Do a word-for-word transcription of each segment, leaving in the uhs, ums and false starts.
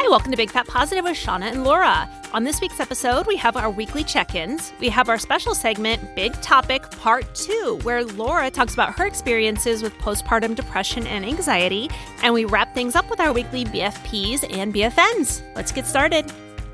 Hi, welcome to Big Fat Positive with Shauna and Laura. On this week's episode, we have our weekly check-ins. We have our special segment, Big Topic Part two, where Laura talks about her experiences with postpartum depression and anxiety. And we wrap things up with our weekly B F Ps and B F Ns. Let's get started.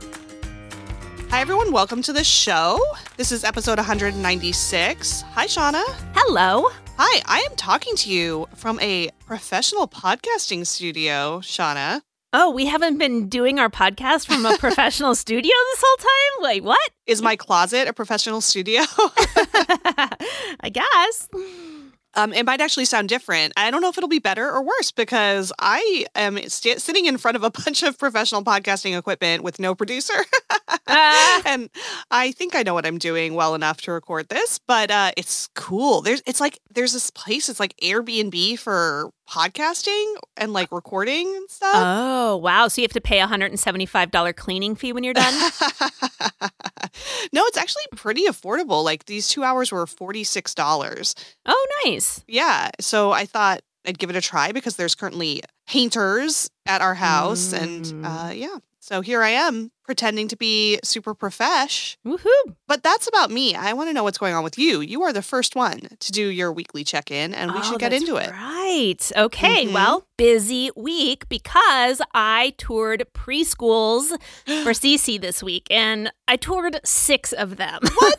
Hi, everyone. Welcome to the show. This is episode one hundred ninety-six. Hi, Shauna. Hello. Hi, I am talking to you from a professional podcasting studio, Shauna. Oh, we haven't been doing our podcast from a professional studio this whole time? Like, what? Is my closet a professional studio? I guess. Um, it might actually sound different. I don't know if it'll be better or worse because I am st- sitting in front of a bunch of professional podcasting equipment with no producer. uh. And I think I know what I'm doing well enough to record this, but uh, it's cool. There's, it's like, there's this place, it's like Airbnb for podcasting and like recording and stuff. Oh, wow. So you have to pay a one hundred seventy-five dollars cleaning fee when you're done? No, it's actually pretty affordable. Like these two hours were forty-six dollars. Oh, nice. Yeah. So I thought I'd give it a try because there's currently painters at our house. Mm. And uh, yeah, so here I am pretending to be super profesh. Woohoo. But that's about me. I want to know what's going on with you. You are the first one to do your weekly check-in, and we oh, should get into it. Right. Okay. Mm-hmm. Well, busy week because I toured preschools for Cece this week, and I toured six of them. What?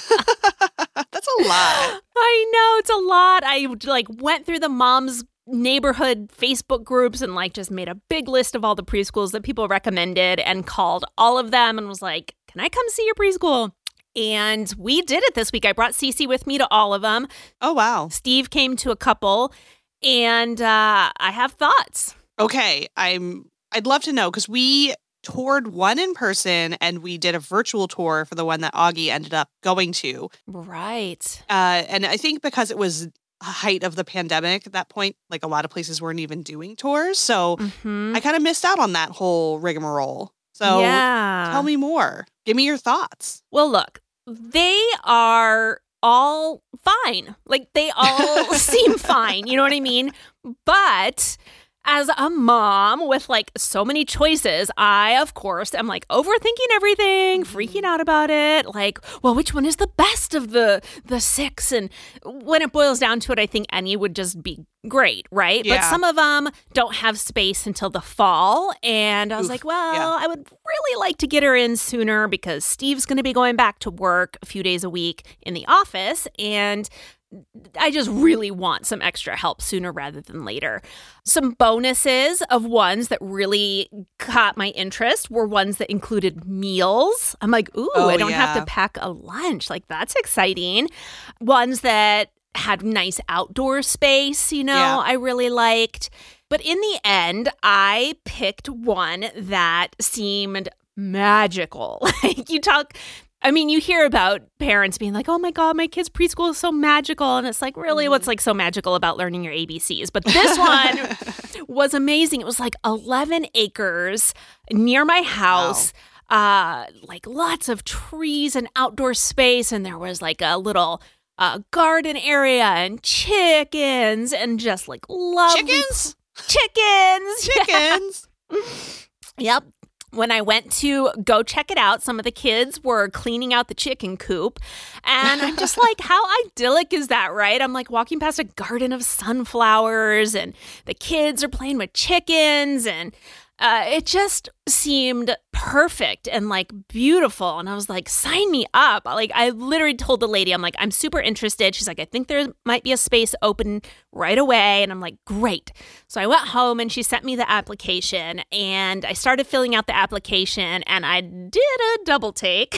That's a lot. I know, it's a lot. I like went through the mom's neighborhood Facebook groups and like just made a big list of all the preschools that people recommended and called all of them and was like, can I come see your preschool? And we did it this week. I brought Cece with me to all of them. Oh, wow. Steve came to a couple, and uh, I have thoughts. Okay. I'm, I'd love to know because we toured one in person and we did a virtual tour for the one that Augie ended up going to. Right. Uh, and I think because it was height of the pandemic at that point, like a lot of places weren't even doing tours. So mm-hmm. I kind of missed out on that whole rigmarole. So yeah. Tell me more. Give me your thoughts. Well, look, they are all fine. Like they all seem fine. You know what I mean? But as a mom with like so many choices, I, of course, am like overthinking everything, freaking out about it. Like, well, which one is the best of the the six? And when it boils down to it, I think any would just be great, right? Yeah. But some of them don't have space until the fall. And I was Oof, like, well, yeah. I would really like to get her in sooner because Steve's going to be going back to work a few days a week in the office. And I just really want some extra help sooner rather than later. Some bonuses of ones that really caught my interest were ones that included meals. I'm like, ooh, oh, I don't yeah. have to pack a lunch. Like, that's exciting. Ones that had nice outdoor space, you know, yeah. I really liked. But in the end, I picked one that seemed magical. Like, you talk... I mean, you hear about parents being like, oh my God, my kid's preschool is so magical. And it's like, really, what's like so magical about learning your A B Cs? But this one was amazing. It was like eleven acres near my house, wow. uh, like lots of trees and outdoor space. And there was like a little uh, garden area and chickens and just like lovely. Chickens? Chickens. Chickens. Yeah. Yep. When I went to go check it out, some of the kids were cleaning out the chicken coop. And I'm just like, how idyllic is that, right? I'm like walking past a garden of sunflowers and the kids are playing with chickens. And uh, it just seemed perfect and like beautiful. And I was like, sign me up. Like I literally told the lady, I'm like, I'm super interested. She's like, I think there might be a space open right away. And I'm like, great. So I went home and she sent me the application and I started filling out the application and I did a double take.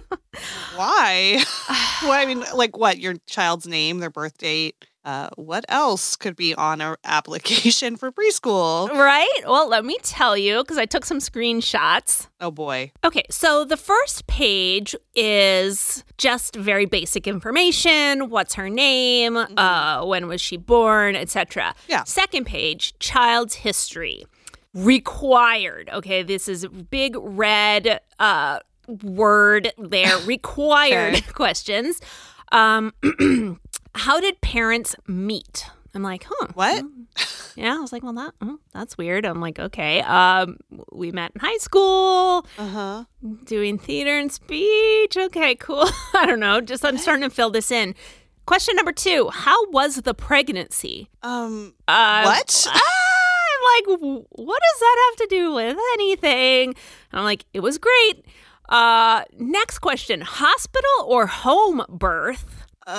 Why? Well, I mean, like what? Your child's name, their birth date? Uh, what else could be on our application for preschool? Right? Well, let me tell you, because I took some screenshots. Oh, boy. Okay, so the first page is just very basic information. What's her name? Mm-hmm. Uh, when was she born? et cetera. Yeah. Second page, child's history. Required. Okay, this is big red uh, word there. Required okay. questions. Um How did parents meet? I'm like, huh. What? Yeah, I was like, well, that oh, that's weird. I'm like, okay. Um, we met in high school, uh-huh. doing theater and speech. Okay, cool. I don't know. Just I'm starting to fill this in. Question number two: how was the pregnancy? Um, uh, what? I'm like, what does that have to do with anything? And I'm like, it was great. Uh, next question: hospital or home birth?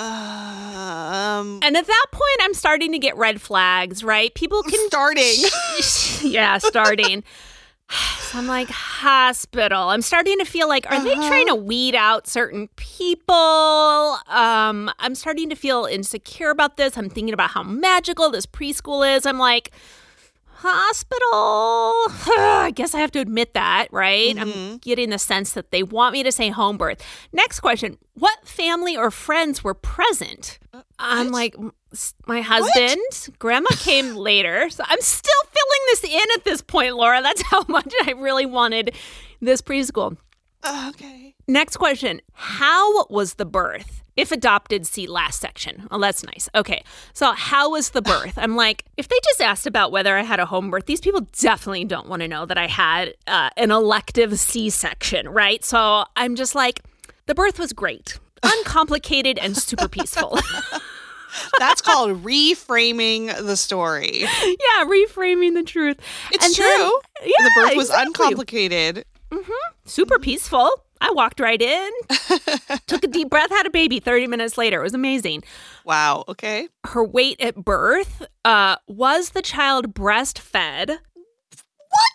Uh, um, and at that point, I'm starting to get red flags, right? People can... Starting. yeah, starting. So I'm like, hospital. I'm starting to feel like, are uh-huh. they trying to weed out certain people? Um, I'm starting to feel insecure about this. I'm thinking about how magical this preschool is. I'm like... hospital. I guess I have to admit that, right? Mm-hmm. I'm getting the sense that they want me to say home birth. Next question. What family or friends were present? Uh, I'm like, my husband, what? Grandma came later. So I'm still filling this in at this point, Laura. That's how much I really wanted this preschool. Uh, okay. Next question. How was the birth? If adopted, see last section. Oh, that's nice. Okay. So how was the birth? I'm like, if they just asked about whether I had a home birth, these people definitely don't want to know that I had uh, an elective C-section, right? So I'm just like, the birth was great, uncomplicated, and super peaceful. That's called reframing the story. Yeah, reframing the truth. It's and true. Then, yeah, the birth was exactly. uncomplicated. Mm-hmm. Super peaceful. I walked right in, took a deep breath, had a baby thirty minutes later. It was amazing. Wow. Okay. Her weight at birth, uh, was the child breastfed? What?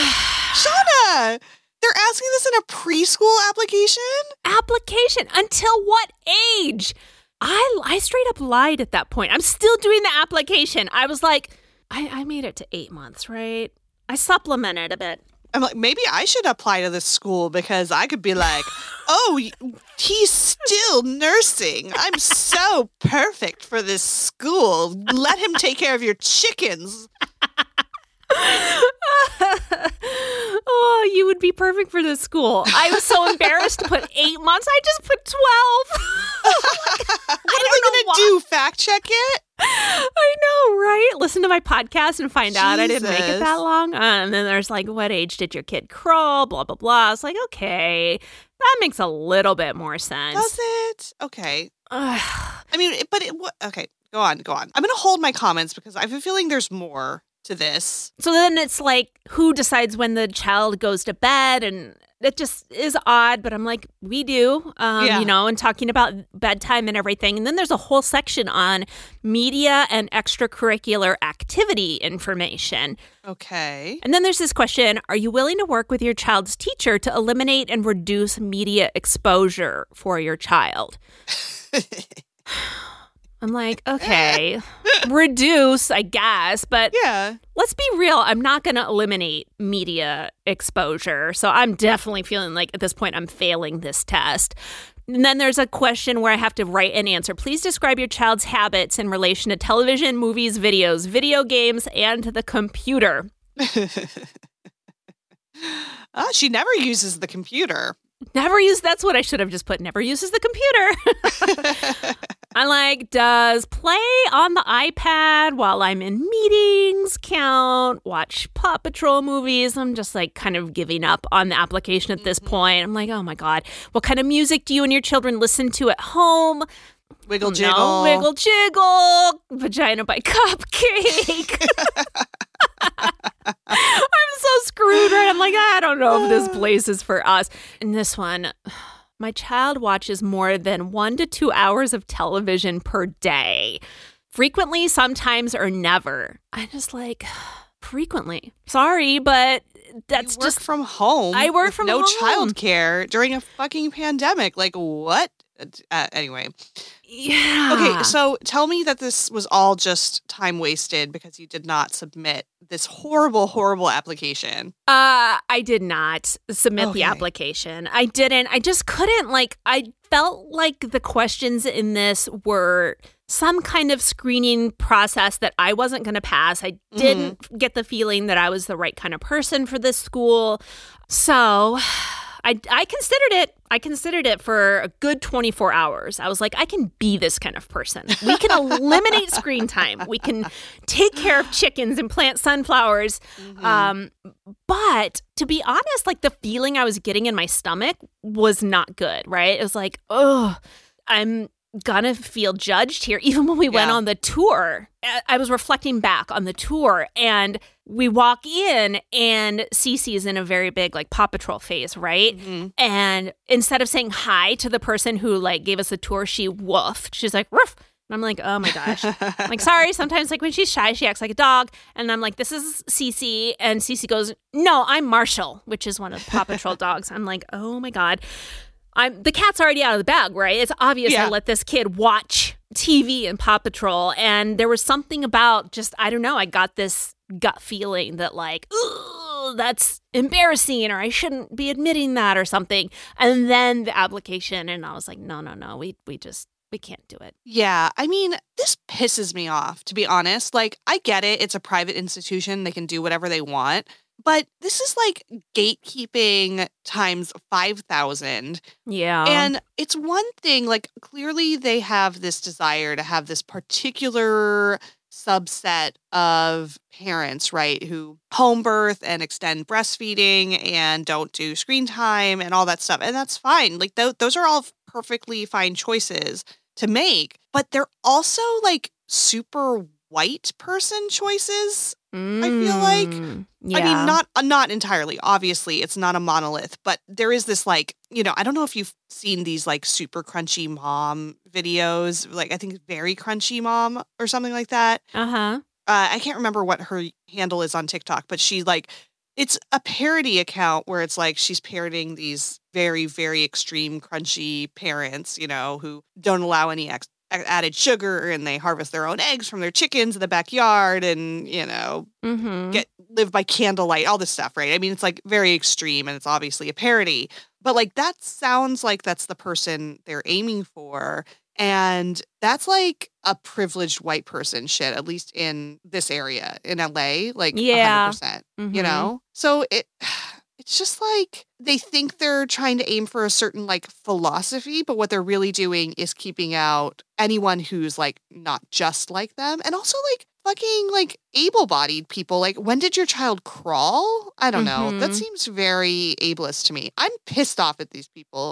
Shauna, they're asking this in a preschool application? Application. Until what age? I, I straight up lied at that point. I'm still doing the application. I was like, I, I made it to eight months, right? I supplemented a bit. I'm like, maybe I should apply to this school because I could be like, oh, he's still nursing. I'm so perfect for this school. Let him take care of your chickens. Oh, you would be perfect for this school. I was so embarrassed to put eight months. I just put twelve. What are they going to do? Fact check it? I know, right? Listen to my podcast and find Jesus. out I didn't make it that long. Uh, and then there's like, what age did your kid crawl? Blah, blah, blah. I was like, okay, that makes a little bit more sense. Does it? Okay. I mean, but it, okay, go on, go on. I'm going to hold my comments because I have a feeling there's more to this. So then it's like, who decides when the child goes to bed? And it just is odd, but I'm like, we do, um, yeah. you know, and talking about bedtime and everything. And then there's a whole section on media and extracurricular activity information. Okay. And then there's this question, are you willing to work with your child's teacher to eliminate and reduce media exposure for your child? I'm like, okay, reduce, I guess, but yeah. Let's be real. I'm not going to eliminate media exposure. So I'm definitely feeling like at this point I'm failing this test. And then there's a question where I have to write an answer. Please describe your child's habits in relation to television, movies, videos, video games, and the computer. uh, she never uses the computer. Never use, that's what I should have just put, never uses the computer. I like, does play on the iPad while I'm in meetings count? Watch Paw Patrol movies? I'm just like kind of giving up on the application at this point. I'm like, oh my God. What kind of music do you and your children listen to at home? Wiggle Jiggle. No, Wiggle Jiggle. Vagina by Cupcake. I'm so screwed, right? I'm like, I don't know if this place is for us. And this one, my child watches more than one to two hours of television per day. Frequently, sometimes, or never. I just like, frequently. Sorry, but that's you work just from home. I work from no home. No childcare during a fucking pandemic. Like, what? Uh, anyway. Yeah. Okay, so tell me that this was all just time wasted because you did not submit this horrible, horrible application. Uh, I did not submit okay. the application. I didn't. I just couldn't, like, I felt like the questions in this were some kind of screening process that I wasn't going to pass. I didn't mm-hmm. get the feeling that I was the right kind of person for this school. So I, I considered it. I considered it for a good twenty-four hours. I was like, I can be this kind of person. We can eliminate screen time. We can take care of chickens and plant sunflowers. Mm-hmm. Um, but to be honest, like the feeling I was getting in my stomach was not good, right? It was like, oh, I'm gonna feel judged here. Even when we yeah. went on the tour, I was reflecting back on the tour, and we walk in and Cece is in a very big like Paw Patrol phase, right? Mm-hmm. And instead of saying hi to the person who like gave us the tour, she woofed. She's like, woof. And I'm like, oh my gosh. I'm like, sorry. Sometimes like when she's shy, she acts like a dog. And I'm like, this is Cece. And Cece goes, no, I'm Marshall, which is one of the Paw Patrol dogs. I'm like, oh my God. I'm the cat's already out of the bag, right? It's obvious yeah. I let this kid watch T V and Paw Patrol. And there was something about just, I don't know, I got this gut feeling that like, ooh, that's embarrassing, or I shouldn't be admitting that or something. And then the application, and I was like, no, no, no, we we just, we can't do it. Yeah. I mean, this pisses me off, to be honest. Like, I get it. It's a private institution. They can do whatever they want. But this is like gatekeeping times five thousand. Yeah. And it's one thing, like, clearly they have this desire to have this particular subset of parents, right, who home birth and extend breastfeeding and don't do screen time and all that stuff. And that's fine. Like, th- those are all perfectly fine choices to make. But they're also like super white person choices. Mm, I feel like, yeah. I mean, not not entirely. Obviously, it's not a monolith, but there is this like, you know, I don't know if you've seen these like super crunchy mom videos, like I think Very Crunchy Mom or something like that. Uh-huh. Uh, I can't remember what her handle is on TikTok, but she like, it's a parody account where it's like she's parodying these very, very extreme crunchy parents, you know, who don't allow any ex- added sugar, and they harvest their own eggs from their chickens in the backyard, and, you know, mm-hmm. get live by candlelight, all this stuff, right? I mean, it's like very extreme, and it's obviously a parody, but like that sounds like that's the person they're aiming for. And that's like a privileged white person shit, at least in this area in L A, like yeah. one hundred percent, mm-hmm. you know? So it it's just like they think they're trying to aim for a certain like philosophy, but what they're really doing is keeping out anyone who's like not just like them. And also like fucking like able-bodied people. Like, when did your child crawl? I don't mm-hmm. know. That seems very ableist to me. I'm pissed off at these people.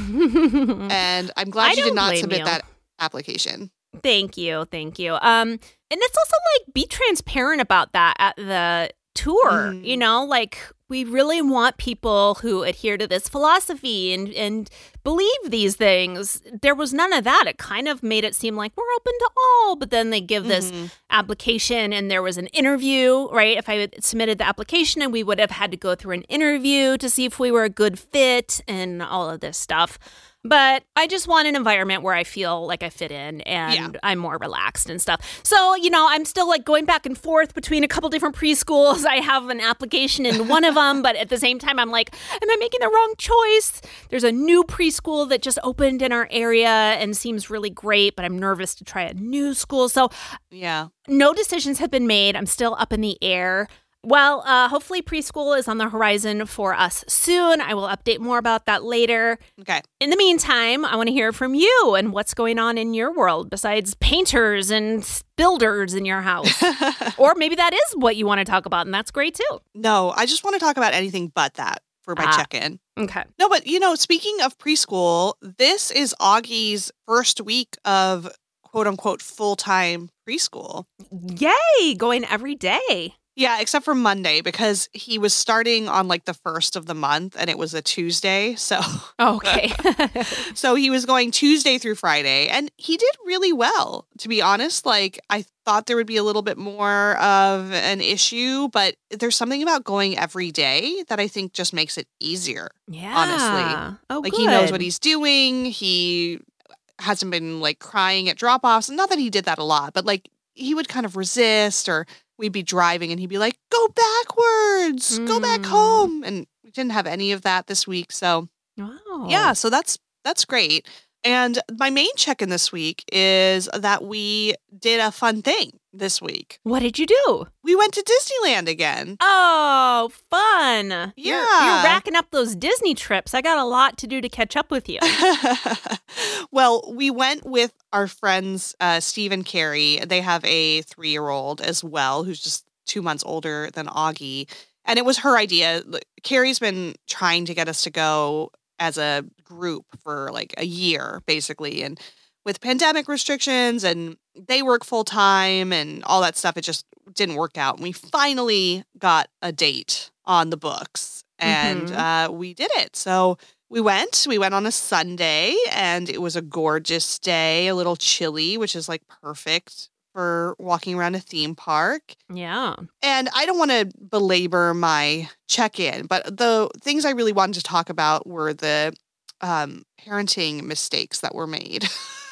And I'm glad I you did not submit you. that application. Thank you. Thank you. Um, and it's also like, be transparent about that at the tour, mm. you know, like we really want people who adhere to this philosophy and, and believe these things. There was none of that. It kind of made it seem like we're open to all, but then they give this mm-hmm. application and there was an interview, right? If I had submitted the application, and we would have had to go through an interview to see if we were a good fit and all of this stuff. But I just want an environment where I feel like I fit in and yeah. I'm more relaxed and stuff. So, you know, I'm still like going back and forth between a couple different preschools. I have an application in one of them, but at the same time, I'm like, am I making the wrong choice? There's a new preschool that just opened in our area and seems really great, but I'm nervous to try a new school. So, yeah, no decisions have been made. I'm still up in the air. Well, uh, hopefully preschool is on the horizon for us soon. I will update more about that later. Okay. In the meantime, I want to hear from you and what's going on in your world besides painters and builders in your house. Or maybe that is what you want to talk about, and that's great too. No, I just want to talk about anything but that for my ah, check-in. Okay. No, but, you know, speaking of preschool, this is Augie's first week of quote-unquote full-time preschool. Yay! Going every day. Yeah, except for Monday, because he was starting on like the first of the month and it was a Tuesday. So, okay. So he was going Tuesday through Friday and he did really well, to be honest. Like, I thought there would be a little bit more of an issue, but there's something about going every day that I think just makes it easier. Yeah. Honestly. Oh, like, good. He knows what he's doing. He hasn't been like crying at drop-offs. Not that he did that a lot, but like he would kind of resist, or we'd be driving and he'd be like, go backwards, mm. go back home. And we didn't have any of that this week. So, wow. yeah, so that's that's great. And my main check-in this week is that we did a fun thing this week. What did you do? We went to Disneyland again. Oh, fun. Yeah. You're, you're racking up those Disney trips. I got a lot to do to catch up with you. Well, we went with our friends, uh, Steve and Carrie. They have a three-year-old as well, who's just two months older than Augie. And it was her idea. Carrie's been trying to get us to go as a group for like a year, basically. And with pandemic restrictions and they work full time and all that stuff, it just didn't work out. And we finally got a date on the books and mm-hmm. uh, we did it. So we went, we went on a Sunday and it was a gorgeous day, a little chilly, which is like perfect for walking around a theme park. Yeah. And I don't want to belabor my check-in, but the things I really wanted to talk about were the um, parenting mistakes that were made.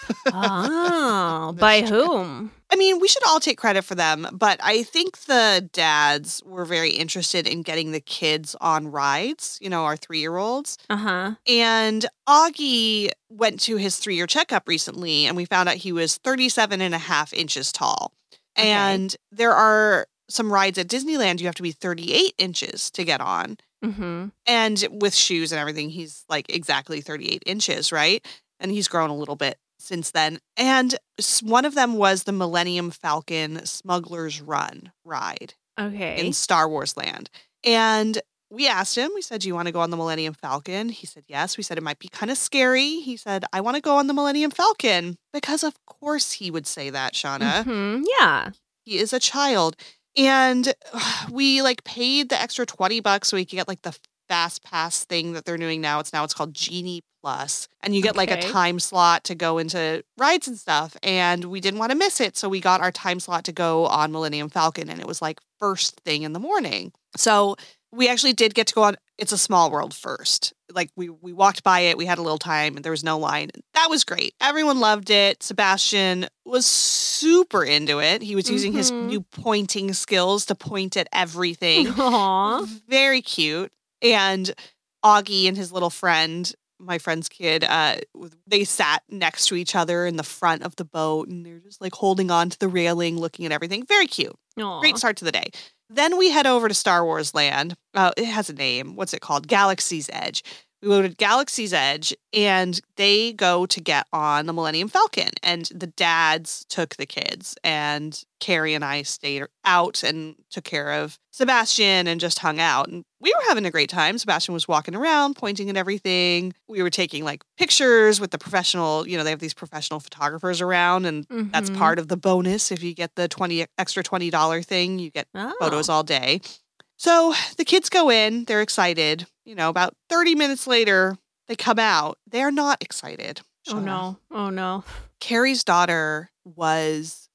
Oh, by whom? I mean, we should all take credit for them, but I think the dads were very interested in getting the kids on rides, you know, our three-year-olds. Uh-huh. And Augie went to his three-year checkup recently, and we found out he was thirty-seven and a half inches tall. Okay. And there are some rides at Disneyland you have to be thirty-eight inches to get on. Mm-hmm. And with shoes and everything, he's like exactly thirty-eight inches, right? And he's grown a little bit since then. And one of them was the Millennium Falcon Smuggler's Run ride. Okay. In Star Wars Land. And we asked him, we said, do you want to go on the Millennium Falcon? He said, yes. We said, it might be kind of scary. He said, I want to go on the Millennium Falcon. Because of course he would say that, Shauna. Mm-hmm. Yeah. He is a child. And we like paid the extra twenty bucks so we could get like the Fast Pass thing that they're doing now. It's now it's called Genie Plus. And you get okay. like a time slot to go into rides and stuff. And we didn't want to miss it. So we got our time slot to go on Millennium Falcon. And it was like first thing in the morning. So we actually did get to go on It's a Small World first. Like we, we walked by it. We had a little time and there was no line. That was great. Everyone loved it. Sebastian was super into it. He was using mm-hmm. his new pointing skills to point at everything. Aww. Very cute. And Augie and his little friend, my friend's kid, uh, they sat next to each other in the front of the boat and they're just like holding on to the railing, looking at everything. Very cute. Aww. Great start to the day. Then we head over to Star Wars Land. Uh, it has a name. What's it called? Galaxy's Edge. We go to Galaxy's Edge and they go to get on the Millennium Falcon. And the dads took the kids and Carrie and I stayed out and took care of Sebastian and just hung out. And we were having a great time. Sebastian was walking around, pointing at everything. We were taking like pictures with the professional, you know, they have these professional photographers around and mm-hmm. that's part of the bonus. If you get the twenty extra twenty dollars thing, you get oh. photos all day. So the kids go in, they're excited. You know, about thirty minutes later, they come out. They're not excited. Shauna. Oh, no. Oh, no. Carrie's daughter was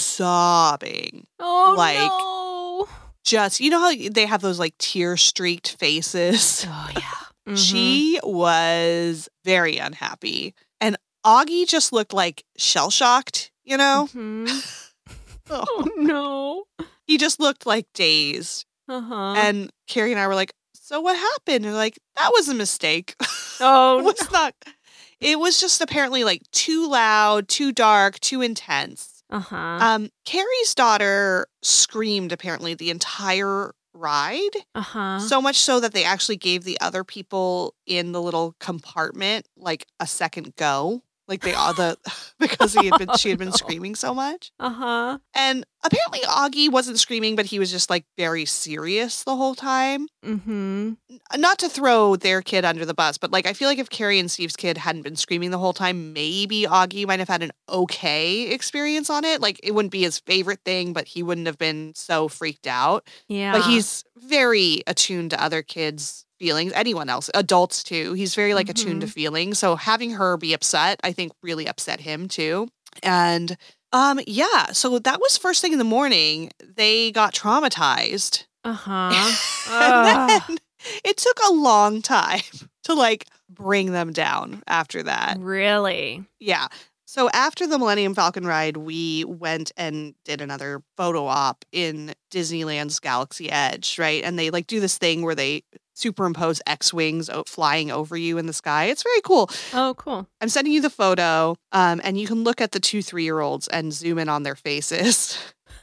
sobbing. Oh, like, no. Just, you know how they have those like tear-streaked faces? Oh, yeah. Mm-hmm. She was very unhappy. And Augie just looked like shell-shocked, you know? Mm-hmm. oh. oh, no. He just looked like dazed. Uh-huh. And Carrie and I were like, so what happened? And like, that was a mistake. Oh, it was no. not. It was just apparently like too loud, too dark, too intense. Uh-huh. Um, Carrie's daughter screamed apparently the entire ride. Uh-huh. So much so that they actually gave the other people in the little compartment like a second go. Like they all the because he had been she had been oh, no. screaming so much. Uh-huh. And apparently Augie wasn't screaming, but he was just like very serious the whole time. Mm-hmm. Not to throw their kid under the bus, but like I feel like if Carrie and Steve's kid hadn't been screaming the whole time, maybe Augie might have had an okay experience on it. Like it wouldn't be his favorite thing, but he wouldn't have been so freaked out. Yeah. But he's very attuned to other kids' feelings, anyone else, adults too. He's very like mm-hmm. attuned to feelings. So having her be upset, I think really upset him too. And um, yeah, so that was first thing in the morning. They got traumatized. Uh-huh. and then it took a long time to like bring them down after that. Really? Yeah. So after the Millennium Falcon ride, we went and did another photo op in Disneyland's Galaxy Edge, right? And they like do this thing where they superimpose X-wings flying over you in the sky. It's very cool. Oh, cool. I'm sending you the photo, um, and you can look at the two three-year-olds and zoom in on their faces.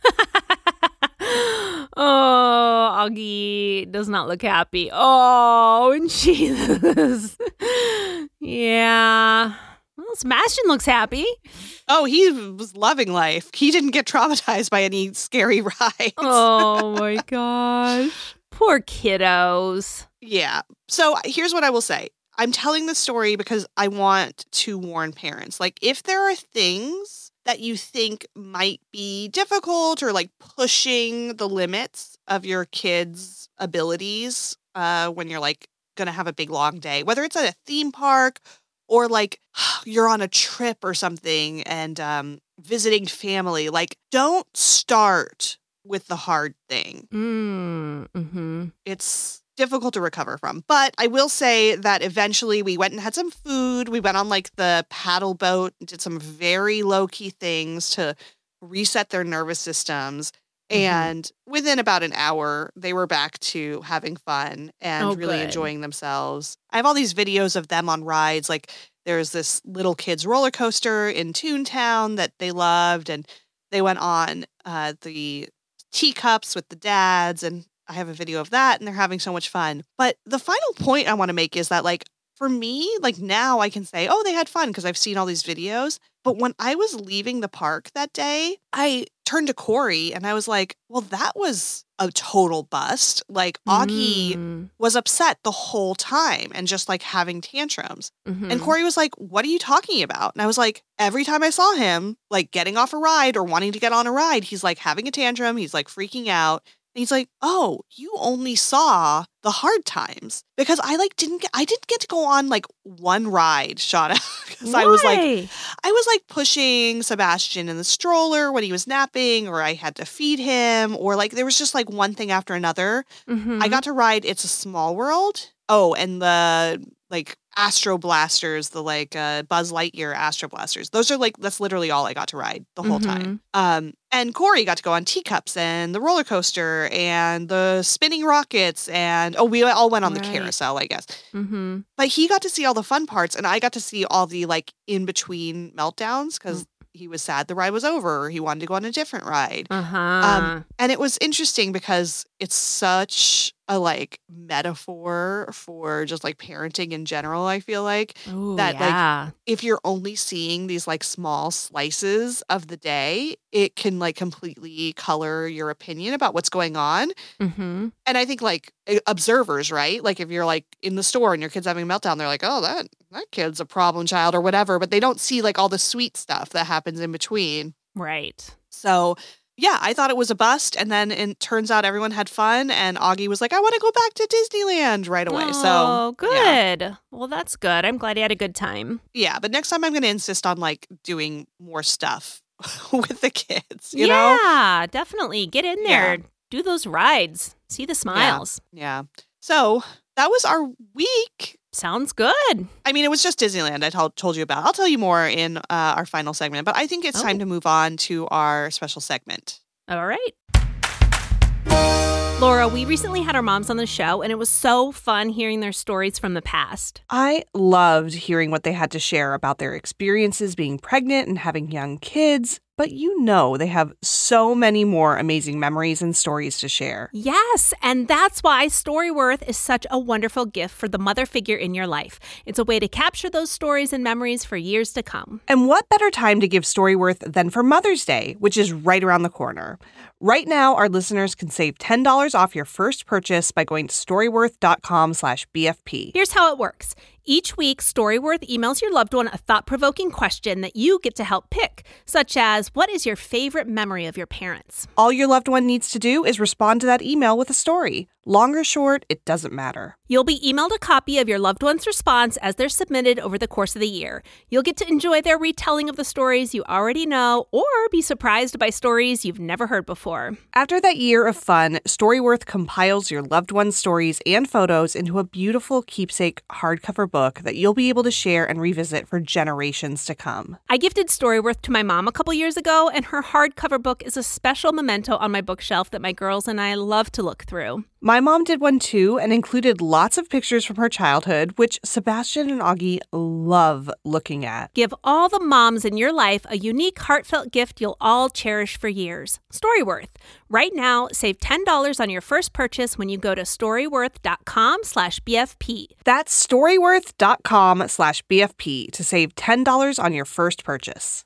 Oh, Augie does not look happy. Oh, Jesus. Yeah. Well, Sebastian looks happy. Oh, he was loving life. He didn't get traumatized by any scary rides. Oh, my gosh. Poor kiddos. Yeah. So here's what I will say. I'm telling this story because I want to warn parents. Like, if there are things that you think might be difficult or like pushing the limits of your kids' abilities uh, when you're like going to have a big long day, whether it's at a theme park or like you're on a trip or something and um, visiting family, like don't start with the hard thing. Mm, mm-hmm. It's difficult to recover from. But I will say that eventually we went and had some food. We went on like the paddle boat, did some very low-key things to reset their nervous systems. Mm-hmm. And within about an hour, they were back to having fun and Oh, really good. enjoying themselves. I have all these videos of them on rides. Like there's this little kids roller coaster in Toontown that they loved. And they went on uh, the teacups with the dads, and I have a video of that, and they're having so much fun. But the final point I want to make is that, like, for me, like now I can say, oh, they had fun because I've seen all these videos. But when I was leaving the park that day, I turned to Corey and I was like, well, that was a total bust. Like Augie Mm. was upset the whole time and just like having tantrums. Mm-hmm. And Corey was like, what are you talking about? And I was like, every time I saw him like getting off a ride or wanting to get on a ride, he's like having a tantrum. He's like freaking out. And he's like, oh, you only saw the hard times because I like didn't get, I didn't get to go on like one ride, Shauna. Because I was like, Why? I was like pushing Sebastian in the stroller when he was napping, or I had to feed him, or like there was just like one thing after another. Mm-hmm. I got to ride It's a Small World. Oh, and the like Astro Blasters, the like uh, Buzz Lightyear Astro Blasters. Those are like, that's literally all I got to ride the whole Mhm. time. Um, and Corey got to go on teacups and the roller coaster and the spinning rockets. And oh, we all went on the Right. carousel, I guess. Mm-hmm. But he got to see all the fun parts, and I got to see all the like in between meltdowns because he was sad the ride was over, or he wanted to go on a different ride. Uh-huh. Um, and it was interesting because it's such a like metaphor for just like parenting in general, I feel like. Ooh, that, like, yeah. If you're only seeing these like small slices of the day, it can like completely color your opinion about what's going on. Mm-hmm. And I think like eh, observers, right? Like if you're like in the store and your kid's having a meltdown, they're like, oh, that, that kid's a problem child or whatever. But they don't see like all the sweet stuff that happens in between. Right. So yeah, I thought it was a bust. And then it turns out everyone had fun. And Augie was like, I want to go back to Disneyland right away. Oh, So good. Yeah. Well, that's good. I'm glad he had a good time. yeah, but next time I'm going to insist on like doing more stuff with the kids, you yeah, know? definitely. Get in there. Yeah. Do those rides. See the smiles. Yeah. So that was our week. Sounds good. I mean, it was just Disneyland I told told you about. I'll tell you more in uh, our final segment, but I think it's Oh. time to move on to our special segment. All right. Laura, we recently had our moms on the show, and it was so fun hearing their stories from the past. I loved hearing what they had to share about their experiences being pregnant and having young kids, but you know they have so many more amazing memories and stories to share. Yes, and that's why Storyworth is such a wonderful gift for the mother figure in your life. It's a way to capture those stories and memories for years to come. And what better time to give Storyworth than for Mother's Day, which is right around the corner. Right now, our listeners can save ten dollars off your first purchase by going to storyworth.com slash BFP. Here's how it works. Each week, Storyworth emails your loved one a thought-provoking question that you get to help pick, such as, what is your favorite memory of your parents? All your loved one needs to do is respond to that email with a story. Long or short, it doesn't matter. You'll be emailed a copy of your loved one's response as they're submitted over the course of the year. You'll get to enjoy their retelling of the stories you already know, or be surprised by stories you've never heard before. After that year of fun, Storyworth compiles your loved one's stories and photos into a beautiful keepsake hardcover book that you'll be able to share and revisit for generations to come. I gifted Storyworth to my mom a couple years ago, and her hardcover book is a special memento on my bookshelf that my girls and I love to look through. My mom did one too and included lots of pictures from her childhood, which Sebastian and Augie love looking at. Give all the moms in your life a unique, heartfelt gift you'll all cherish for years. Storyworth. Right now, save ten dollars on your first purchase when you go to storyworth.com slash BFP. That's storyworth.com slash BFP to save ten dollars on your first purchase.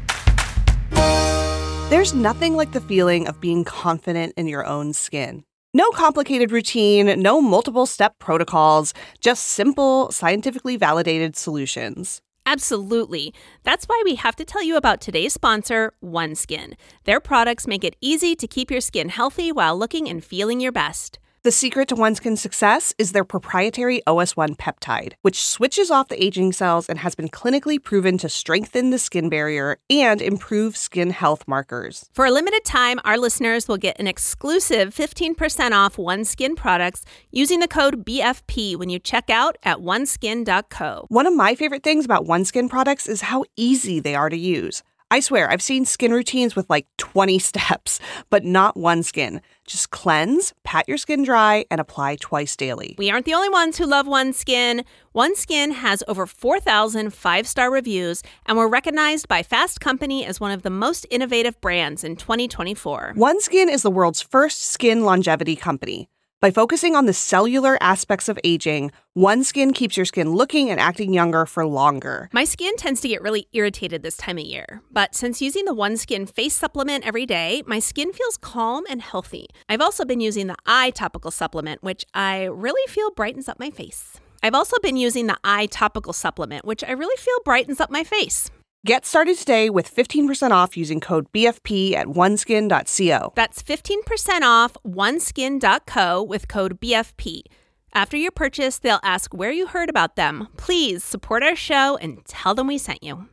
There's nothing like the feeling of being confident in your own skin. No complicated routine, no multiple step protocols, just simple, scientifically validated solutions. Absolutely. That's why we have to tell you about today's sponsor, OneSkin. Their products make it easy to keep your skin healthy while looking and feeling your best. The secret to OneSkin's success is their proprietary O S one peptide, which switches off the aging cells and has been clinically proven to strengthen the skin barrier and improve skin health markers. For a limited time, our listeners will get an exclusive fifteen percent off OneSkin products using the code B F P when you check out at oneskin dot co. One of my favorite things about OneSkin products is how easy they are to use. I swear, I've seen skin routines with like twenty steps, but not OneSkin. Just cleanse, pat your skin dry, and apply twice daily. We aren't the only ones who love OneSkin. OneSkin has over four thousand five-star reviews and were recognized by Fast Company as one of the most innovative brands in twenty twenty-four. OneSkin is the world's first skin longevity company. By focusing on the cellular aspects of aging, OneSkin keeps your skin looking and acting younger for longer. My skin tends to get really irritated this time of year, but since using the OneSkin face supplement every day, my skin feels calm and healthy. I've also been using the eye topical supplement, which I really feel brightens up my face. I've also been using the eye topical supplement, which I really feel brightens up my face. Get started today with fifteen percent off using code B F P at oneskin dot co. That's fifteen percent off oneskin dot co with code B F P. After your purchase, they'll ask where you heard about them. Please support our show and tell them we sent you.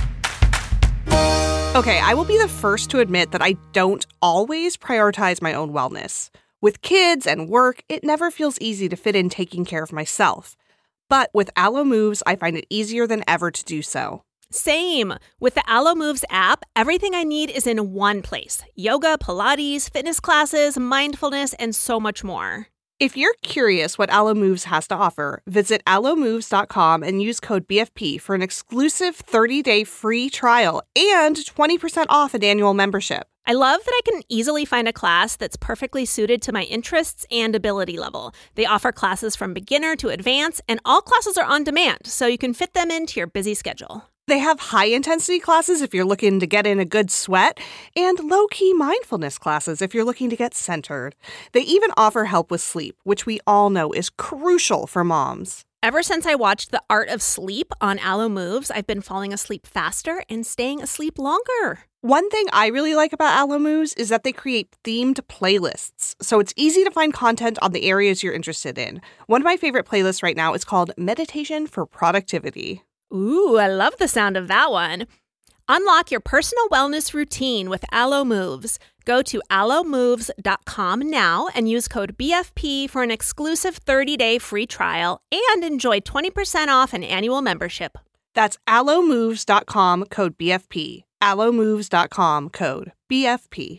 Okay, I will be the first to admit that I don't always prioritize my own wellness. With kids and work, it never feels easy to fit in taking care of myself. But with Alo Moves, I find it easier than ever to do so. Same. With the Alo Moves app, everything I need is in one place. Yoga, Pilates, fitness classes, mindfulness, and so much more. If you're curious what Alo Moves has to offer, visit alo moves dot com and use code B F P for an exclusive thirty-day free trial and twenty percent off an annual membership. I love that I can easily find a class that's perfectly suited to my interests and ability level. They offer classes from beginner to advanced, and all classes are on demand, so you can fit them into your busy schedule. They have high-intensity classes if you're looking to get in a good sweat, and low-key mindfulness classes if you're looking to get centered. They even offer help with sleep, which we all know is crucial for moms. Ever since I watched The Art of Sleep on Alo Moves, I've been falling asleep faster and staying asleep longer. One thing I really like about Alo Moves is that they create themed playlists, so it's easy to find content on the areas you're interested in. One of my favorite playlists right now is called Meditation for Productivity. Ooh, I love the sound of that one. Unlock your personal wellness routine with Alo Moves. Go to alo moves dot com now and use code B F P for an exclusive thirty-day free trial and enjoy twenty percent off an annual membership. That's alo moves dot com, code B F P. alo moves dot com, code B F P.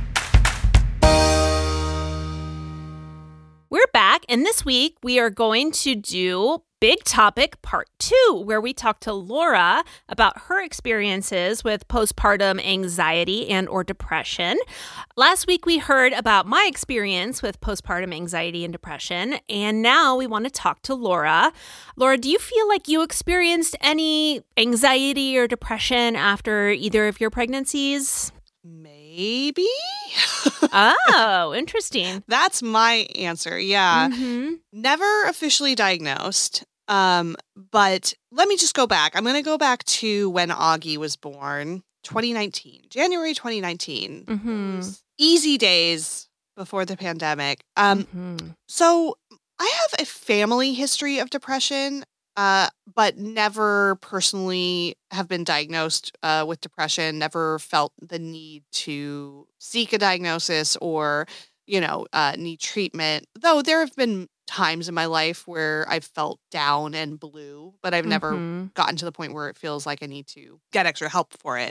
We're back, and this week we are going to do Big Topic Part two, where we talk to Laura about her experiences with postpartum anxiety and or depression. Last week we heard about my experience with postpartum anxiety and depression, and now we want to talk to Laura. Laura, do you feel like you experienced any anxiety or depression after either of your pregnancies? Maybe. Oh, interesting. That's my answer. Yeah. Mm-hmm. Never officially diagnosed. Um, but let me just go back. I'm going to go back to when Augie was born, twenty nineteen, January twenty nineteen. Mm-hmm. It was easy days before the pandemic. Um, mm-hmm. So I have a family history of depression. Uh, but never personally have been diagnosed uh, with depression, never felt the need to seek a diagnosis or, you know, uh, need treatment. Though there have been times in my life where I've felt down and blue, but I've never Mm-hmm. gotten to the point where it feels like I need to get extra help for it.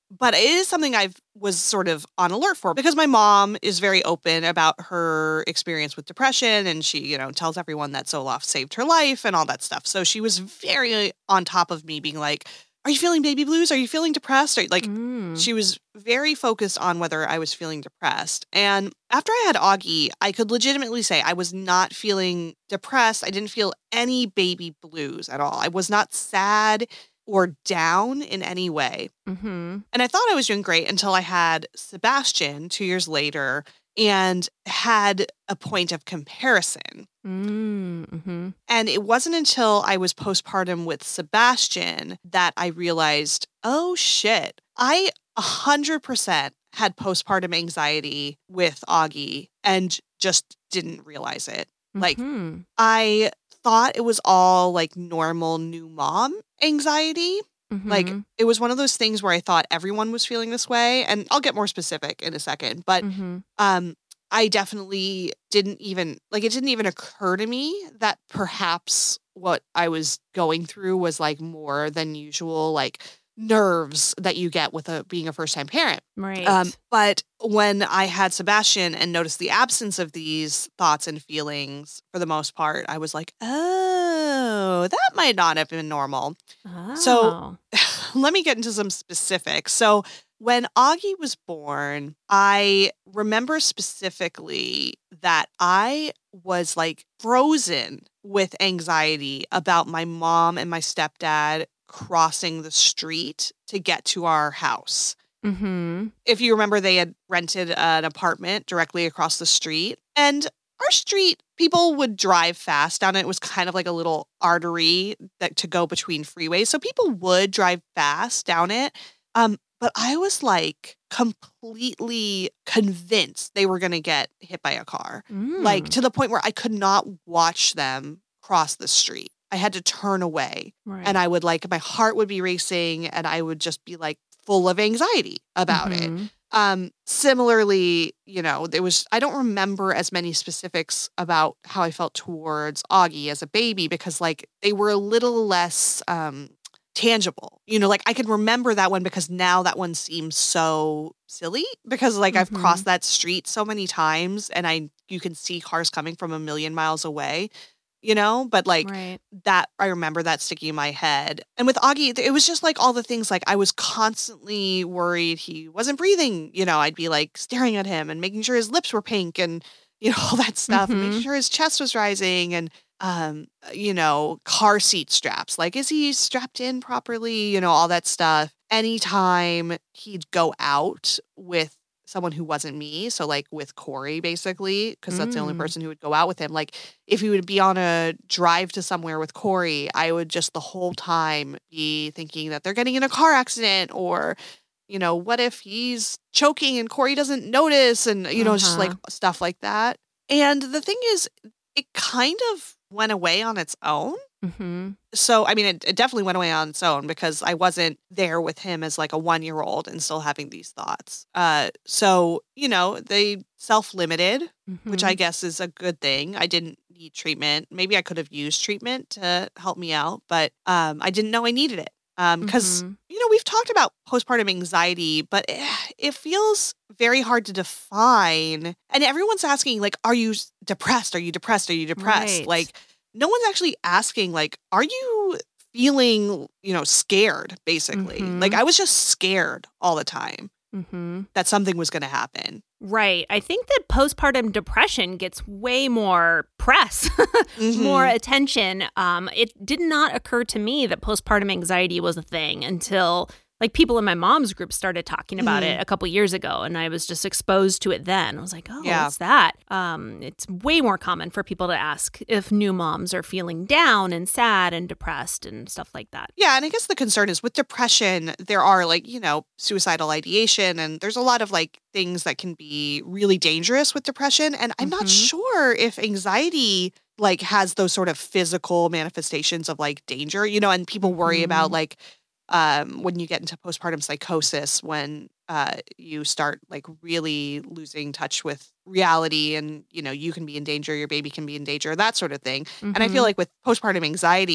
but it is something I've was sort of on alert for because my mom is very open about her experience with depression, and she, you know, tells everyone that Zoloft saved her life and all that stuff. So she was very on top of me being like, are you feeling baby blues? Are you feeling depressed? Or, like, Mm. she was very focused on whether I was feeling depressed. And after I had Augie, I could legitimately say I was not feeling depressed. I didn't feel any baby blues at all. I was not sad or down in any way. Mm-hmm. And I thought I was doing great until I had Sebastian two years later and had a point of comparison. Mm-hmm. And it wasn't until I was postpartum with Sebastian that I realized, oh shit, I one hundred percent had postpartum anxiety with Augie and just didn't realize it. Like, Mm-hmm. I thought it was all like normal new mom anxiety. Mm-hmm. Like, it was one of those things where I thought everyone was feeling this way. And I'll get more specific in a second. But Mm-hmm. um, I definitely didn't even, like, it didn't even occur to me that perhaps what I was going through was like more than usual, like nerves that you get with a being a first-time parent. Right. Um, but when I had Sebastian and noticed the absence of these thoughts and feelings for the most part, I was like, oh, that might not have been normal. So Oh. let me get into some specifics. So when Augie was born, I remember specifically that I was like frozen with anxiety about my mom and my stepdad crossing the street to get to our house. Mm-hmm. If you remember, they had rented an apartment directly across the street. And our street, people would drive fast down it. It was kind of like a little artery that to go between freeways. So people would drive fast down it. Um, but I was like completely convinced they were going to get hit by a car. Mm. Like to the point where I could not watch them cross the street. I had to turn away. Right. And I would like, my heart would be racing and I would just be like full of anxiety about it. Mhm. Um, similarly, you know, there was, I don't remember as many specifics about how I felt towards Augie as a baby because like they were a little less um, tangible. You know, like I can remember that one because now that one seems so silly because like I've Mhm. crossed that street so many times and I, you can see cars coming from a million miles away. You know, but like Right. that, I remember that sticking in my head. And with Augie, it was just like all the things like I was constantly worried he wasn't breathing. You know, I'd be like staring at him and making sure his lips were pink and, you know, all that stuff and making Mhm. sure his chest was rising and, um, you know, car seat straps. Like, is he strapped in properly? You know, all that stuff. Anytime he'd go out with someone who wasn't me. So like with Corey, basically, because that's the only Mm. person who would go out with him. Like if he would be on a drive to somewhere with Corey, I would just the whole time be thinking that they're getting in a car accident or, you know, what if he's choking and Corey doesn't notice and, you know, it's just like Uh-huh. stuff like that. And the thing is, it kind of went away on its own. Mm-hmm. So, I mean, it, it definitely went away on its own because I wasn't there with him as like a one-year-old and still having these thoughts. Uh, so, you know, they self-limited, which I guess is a good thing. I didn't need treatment. Maybe I could have used treatment to help me out, but um, I didn't know I needed it. Um, because, Mhm. you know, we've talked about postpartum anxiety, but it, it feels very hard to define. And everyone's asking, like, are you s- depressed? Are you depressed? Are you depressed? Right. Like, no one's actually asking, like, are you feeling, you know, scared, basically? Mhm. Like, I was just scared all the time Mm-hmm. that something was going to happen. Right. I think that postpartum depression gets way more press, Mhm. more attention. Um, it did not occur to me that postpartum anxiety was a thing until like people in my mom's group started talking about Mhm. it a couple years ago, and I was just exposed to it then. I was like, oh, Yeah. what's that? Um, it's way more common for people to ask if new moms are feeling down and sad and depressed and stuff like that. Yeah, and I guess the concern is with depression, there are like, you know, suicidal ideation, and there's a lot of like things that can be really dangerous with depression. And I'm not Mhm. sure if anxiety like has those sort of physical manifestations of like danger, you know, and people worry about Mhm. like um when you get into postpartum psychosis when uh you start like really losing touch with reality and you know you can be in danger, your baby can be in danger, that sort of thing. And I feel Mhm. like with postpartum anxiety,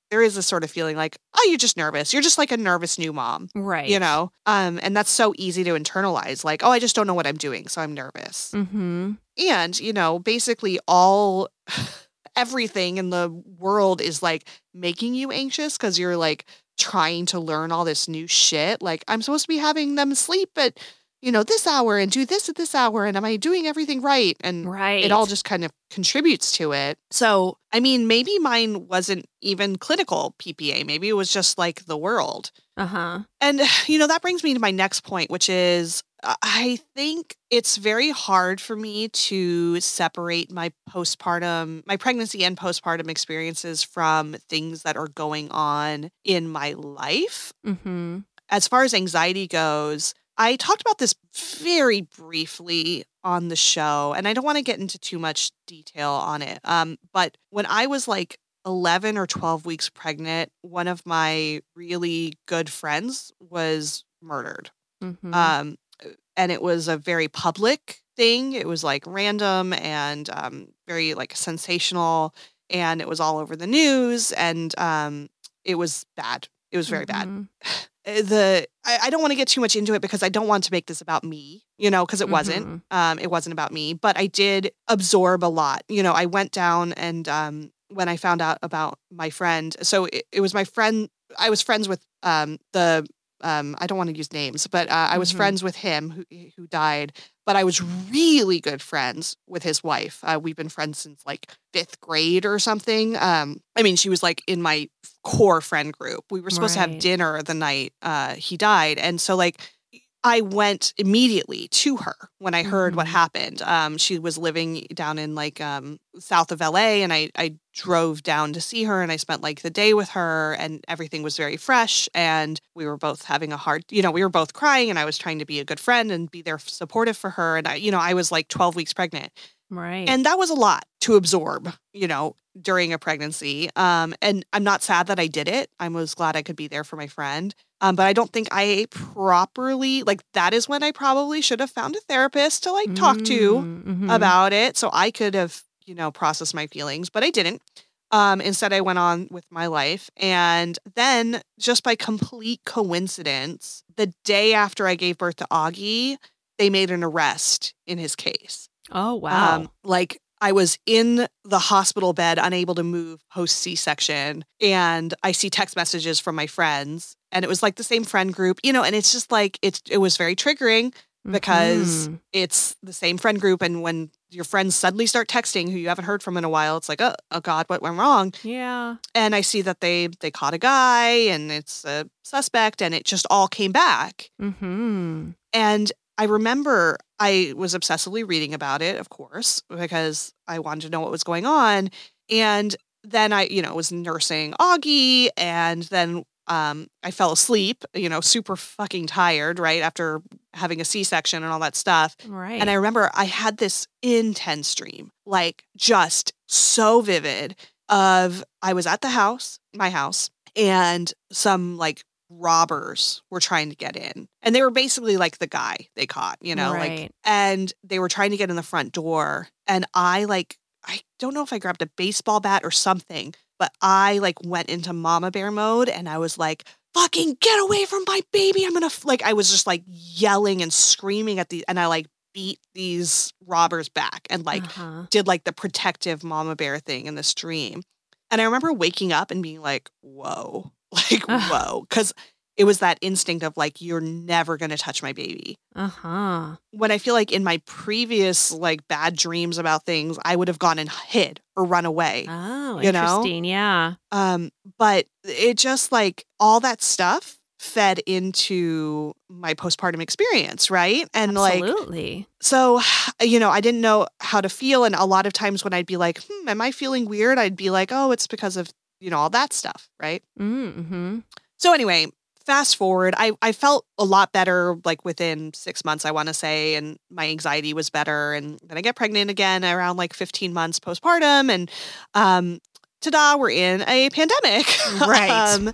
there is this sort of feeling like, oh, you're just nervous. You're just like a nervous new mom. Right. You know? Um, and that's so easy to internalize. Like, oh, I just don't know what I'm doing, so I'm nervous. Mm-hmm. And, you know, basically all, everything in the world is like making you anxious because you're like trying to learn all this new shit. Like, I'm supposed to be having them sleep at, you know, this hour and do this at this hour. And am I doing everything right? And Right. it all just kind of contributes to it. So, I mean, maybe mine wasn't even clinical P P A. Maybe it was just like the world. Uh-huh. And, you know, that brings me to my next point, which is I think it's very hard for me to separate my postpartum, my pregnancy and postpartum experiences from things that are going on in my life. Mm-hmm. As far as anxiety goes, I talked about this very briefly on the show, and I don't want to get into too much detail on it. Um, but when I was like eleven or twelve weeks pregnant, one of my really good friends was murdered. Mm-hmm. Um, and it was a very public thing. It was like random and um, very like sensational, and it was all over the news, and um, it was bad. It was very mm-hmm. bad. The I, I don't want to get too much into it because I don't want to make this about me, you know, because it Mm-hmm. wasn't. Um, it wasn't about me, but I did absorb a lot. You know, I went down and um, when I found out about my friend, so it, it was my friend. I was friends with um, the. Um, I don't want to use names, but uh, I was Mhm. friends with him who who died. But I was really good friends with his wife. Uh, we've been friends since like fifth grade or something. Um, I mean, she was like in my core friend group. We were supposed to have Right. dinner the night uh, he died, and so like I went immediately to her when I heard what Mhm. happened. Um, she was living down in like um, south of L A, and I I drove down to see her, and I spent like the day with her, and everything was very fresh, and we were both having a hard, you know, we were both crying, and I was trying to be a good friend and be there supportive for her, and I, you know, I was like twelve weeks pregnant, Right. and that was a lot to absorb, you know, during a pregnancy. Um, and I'm not sad that I did it. I was glad I could be there for my friend. Um, but I don't think I properly, like, that is when I probably should have found a therapist to like talk to Mhm. about it so I could have, you know, processed my feelings, but I didn't. Um, instead, I went on with my life. And then, just by complete coincidence, the day after I gave birth to Augie, they made an arrest in his case. Oh, wow. Um, like, I was in the hospital bed, unable to move post C-section, and I see text messages from my friends, and it was like the same friend group, you know, and it's just like, it's, it was very triggering because Mhm. it's the same friend group. And when your friends suddenly start texting who you haven't heard from in a while, it's like, oh, oh God, what went wrong? Yeah. And I see that they, they caught a guy and it's a suspect, and it just all came back. Mm-hmm. And I remember I was obsessively reading about it, of course, because I wanted to know what was going on. And then I, you know, was nursing Augie, and then um, I fell asleep, you know, super fucking tired, right, after having a C-section and all that stuff. Right. And I remember I had this intense dream, like just so vivid, of I was at the house, my house, and some like robbers were trying to get in, and they were basically like the guy they caught, you know, like, Right. and they were trying to get in the front door, and I like, I don't know if I grabbed a baseball bat or something, but I like went into mama bear mode, and I was like, fucking get away from my baby. I'm gonna, f-, like, I was just like yelling and screaming at the, and I like beat these robbers back and like Uh-huh. did like the protective mama bear thing in this dream. And I remember waking up and being like, whoa, like, Ugh. whoa. Cause it was that instinct of like, you're never going to touch my baby. Uh-huh. When I feel like in my previous like bad dreams about things, I would have gone and hid or run away. Oh, You know? interesting. Yeah. Um, but it just like all that stuff fed into my postpartum experience, right? And like, Absolutely. so, you know, I didn't know how to feel. And a lot of times when I'd be like, hmm, am I feeling weird? I'd be like, oh, it's because of, you know, all that stuff, right? Mm-hmm. So anyway, fast forward, I, I felt a lot better like within six months, I want to say, and my anxiety was better. And then I get pregnant again around like fifteen months postpartum, and um, ta-da, we're in a pandemic. Right. um,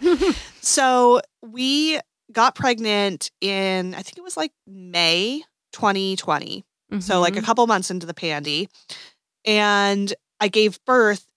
so we got pregnant in, I think it was like May twenty twenty. So like a Mhm. couple months into the pandy. And I gave birth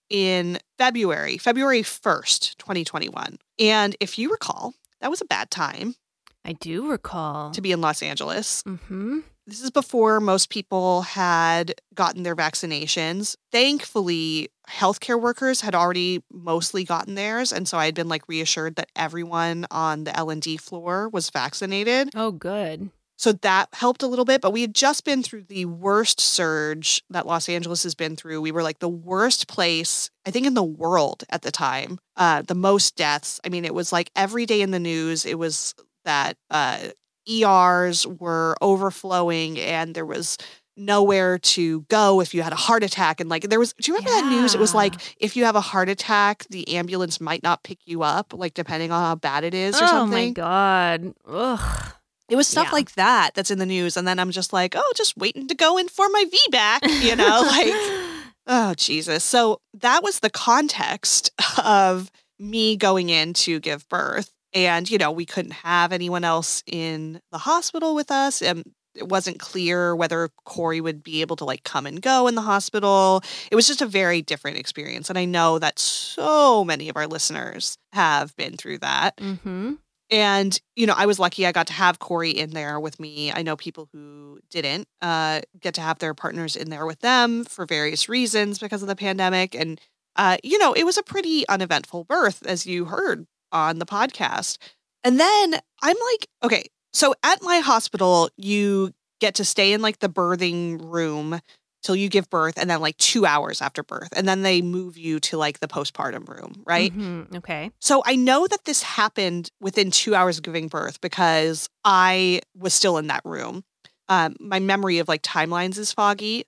in February, February first, twenty twenty-one. And if you recall, that was a bad time. I do recall. To be in Los Angeles. Mm-hmm. This is before most people had gotten their vaccinations. Thankfully, healthcare workers had already mostly gotten theirs. And so I had been like reassured that everyone on the L and D floor was vaccinated. Oh, good. So that helped a little bit. But we had just been through the worst surge that Los Angeles has been through. We were like the worst place, I think, in the world at the time. Uh, the most deaths. I mean, it was like every day in the news, it was that uh, E Rs were overflowing and there was nowhere to go if you had a heart attack. And like there was, do you remember yeah. that news? It was like, if you have a heart attack, the ambulance might not pick you up, like depending on how bad it is or oh something. Oh my God. Ugh. It was stuff yeah. like that that's in the news. And then I'm just like, oh, just waiting to go in for my V BAC, you know, like, oh, Jesus. So that was the context of me going in to give birth. And, you know, we couldn't have anyone else in the hospital with us. And it wasn't clear whether Corey would be able to like come and go in the hospital. It was just a very different experience. And I know that so many of our listeners have been through that. Mm-hmm. And, you know, I was lucky I got to have Corey in there with me. I know people who didn't uh, get to have their partners in there with them for various reasons because of the pandemic. And, uh, you know, it was a pretty uneventful birth, as you heard on the podcast. And then I'm like, okay, so at my hospital, you get to stay in like the birthing room till you give birth and then like two hours after birth. And then they move you to like the postpartum room, right? Mm-hmm. Okay. So I know that this happened within two hours of giving birth because I was still in that room. Um, my memory of like timelines is foggy.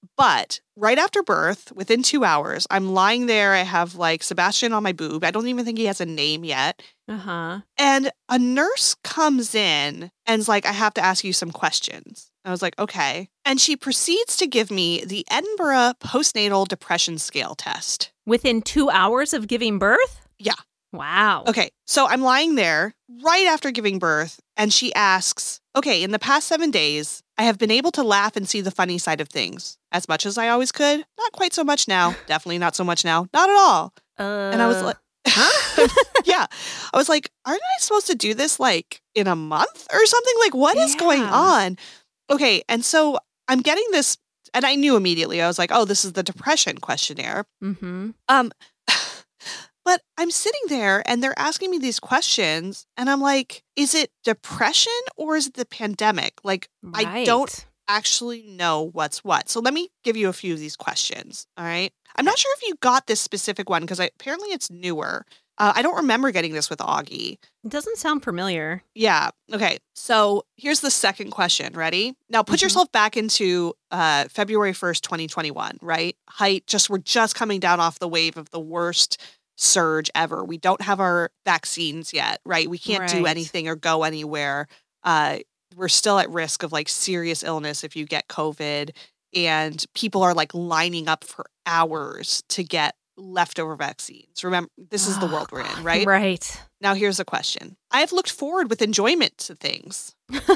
But right after birth, within two hours, I'm lying there. I have like Sebastian on my boob. I don't even think he has a name yet. Uh-huh. And a nurse comes in and's like, I have to ask you some questions. I was like, okay. And she proceeds to give me the Edinburgh Postnatal Depression Scale test. Within two hours of giving birth? Yeah. Wow. Okay. So I'm lying there right after giving birth, and she asks, okay, in the past seven days, I have been able to laugh and see the funny side of things as much as I always could. Not quite so much now. Definitely not so much now. Not at all. Uh, and I was like, huh? Yeah. I was like, aren't I supposed to do this like in a month or something? Like, what is yeah. going on? Okay. And so I'm getting this, and I knew immediately. I was like, oh, this is the depression questionnaire. Mm-hmm. Um, But I'm sitting there and they're asking me these questions and I'm like, is it depression or is it the pandemic? Like, right. I don't actually know what's what. So let me give you a few of these questions. All right. I'm not sure if you got this specific one because apparently it's newer. Uh, I don't remember getting this with Augie. It doesn't sound familiar. Yeah. Okay. So here's the second question. Ready? Now put mm-hmm. yourself back into uh, February first, twenty twenty-one, right? Height, just we're just coming down off the wave of the worst surge ever. We don't have our vaccines yet, right? We can't right. do anything or go anywhere. Uh, we're still at risk of like serious illness if you get COVID, and people are like lining up for hours to get leftover vaccines. Remember, this is the world we're in, right? Right. Now here's a question. I have looked forward with enjoyment to things.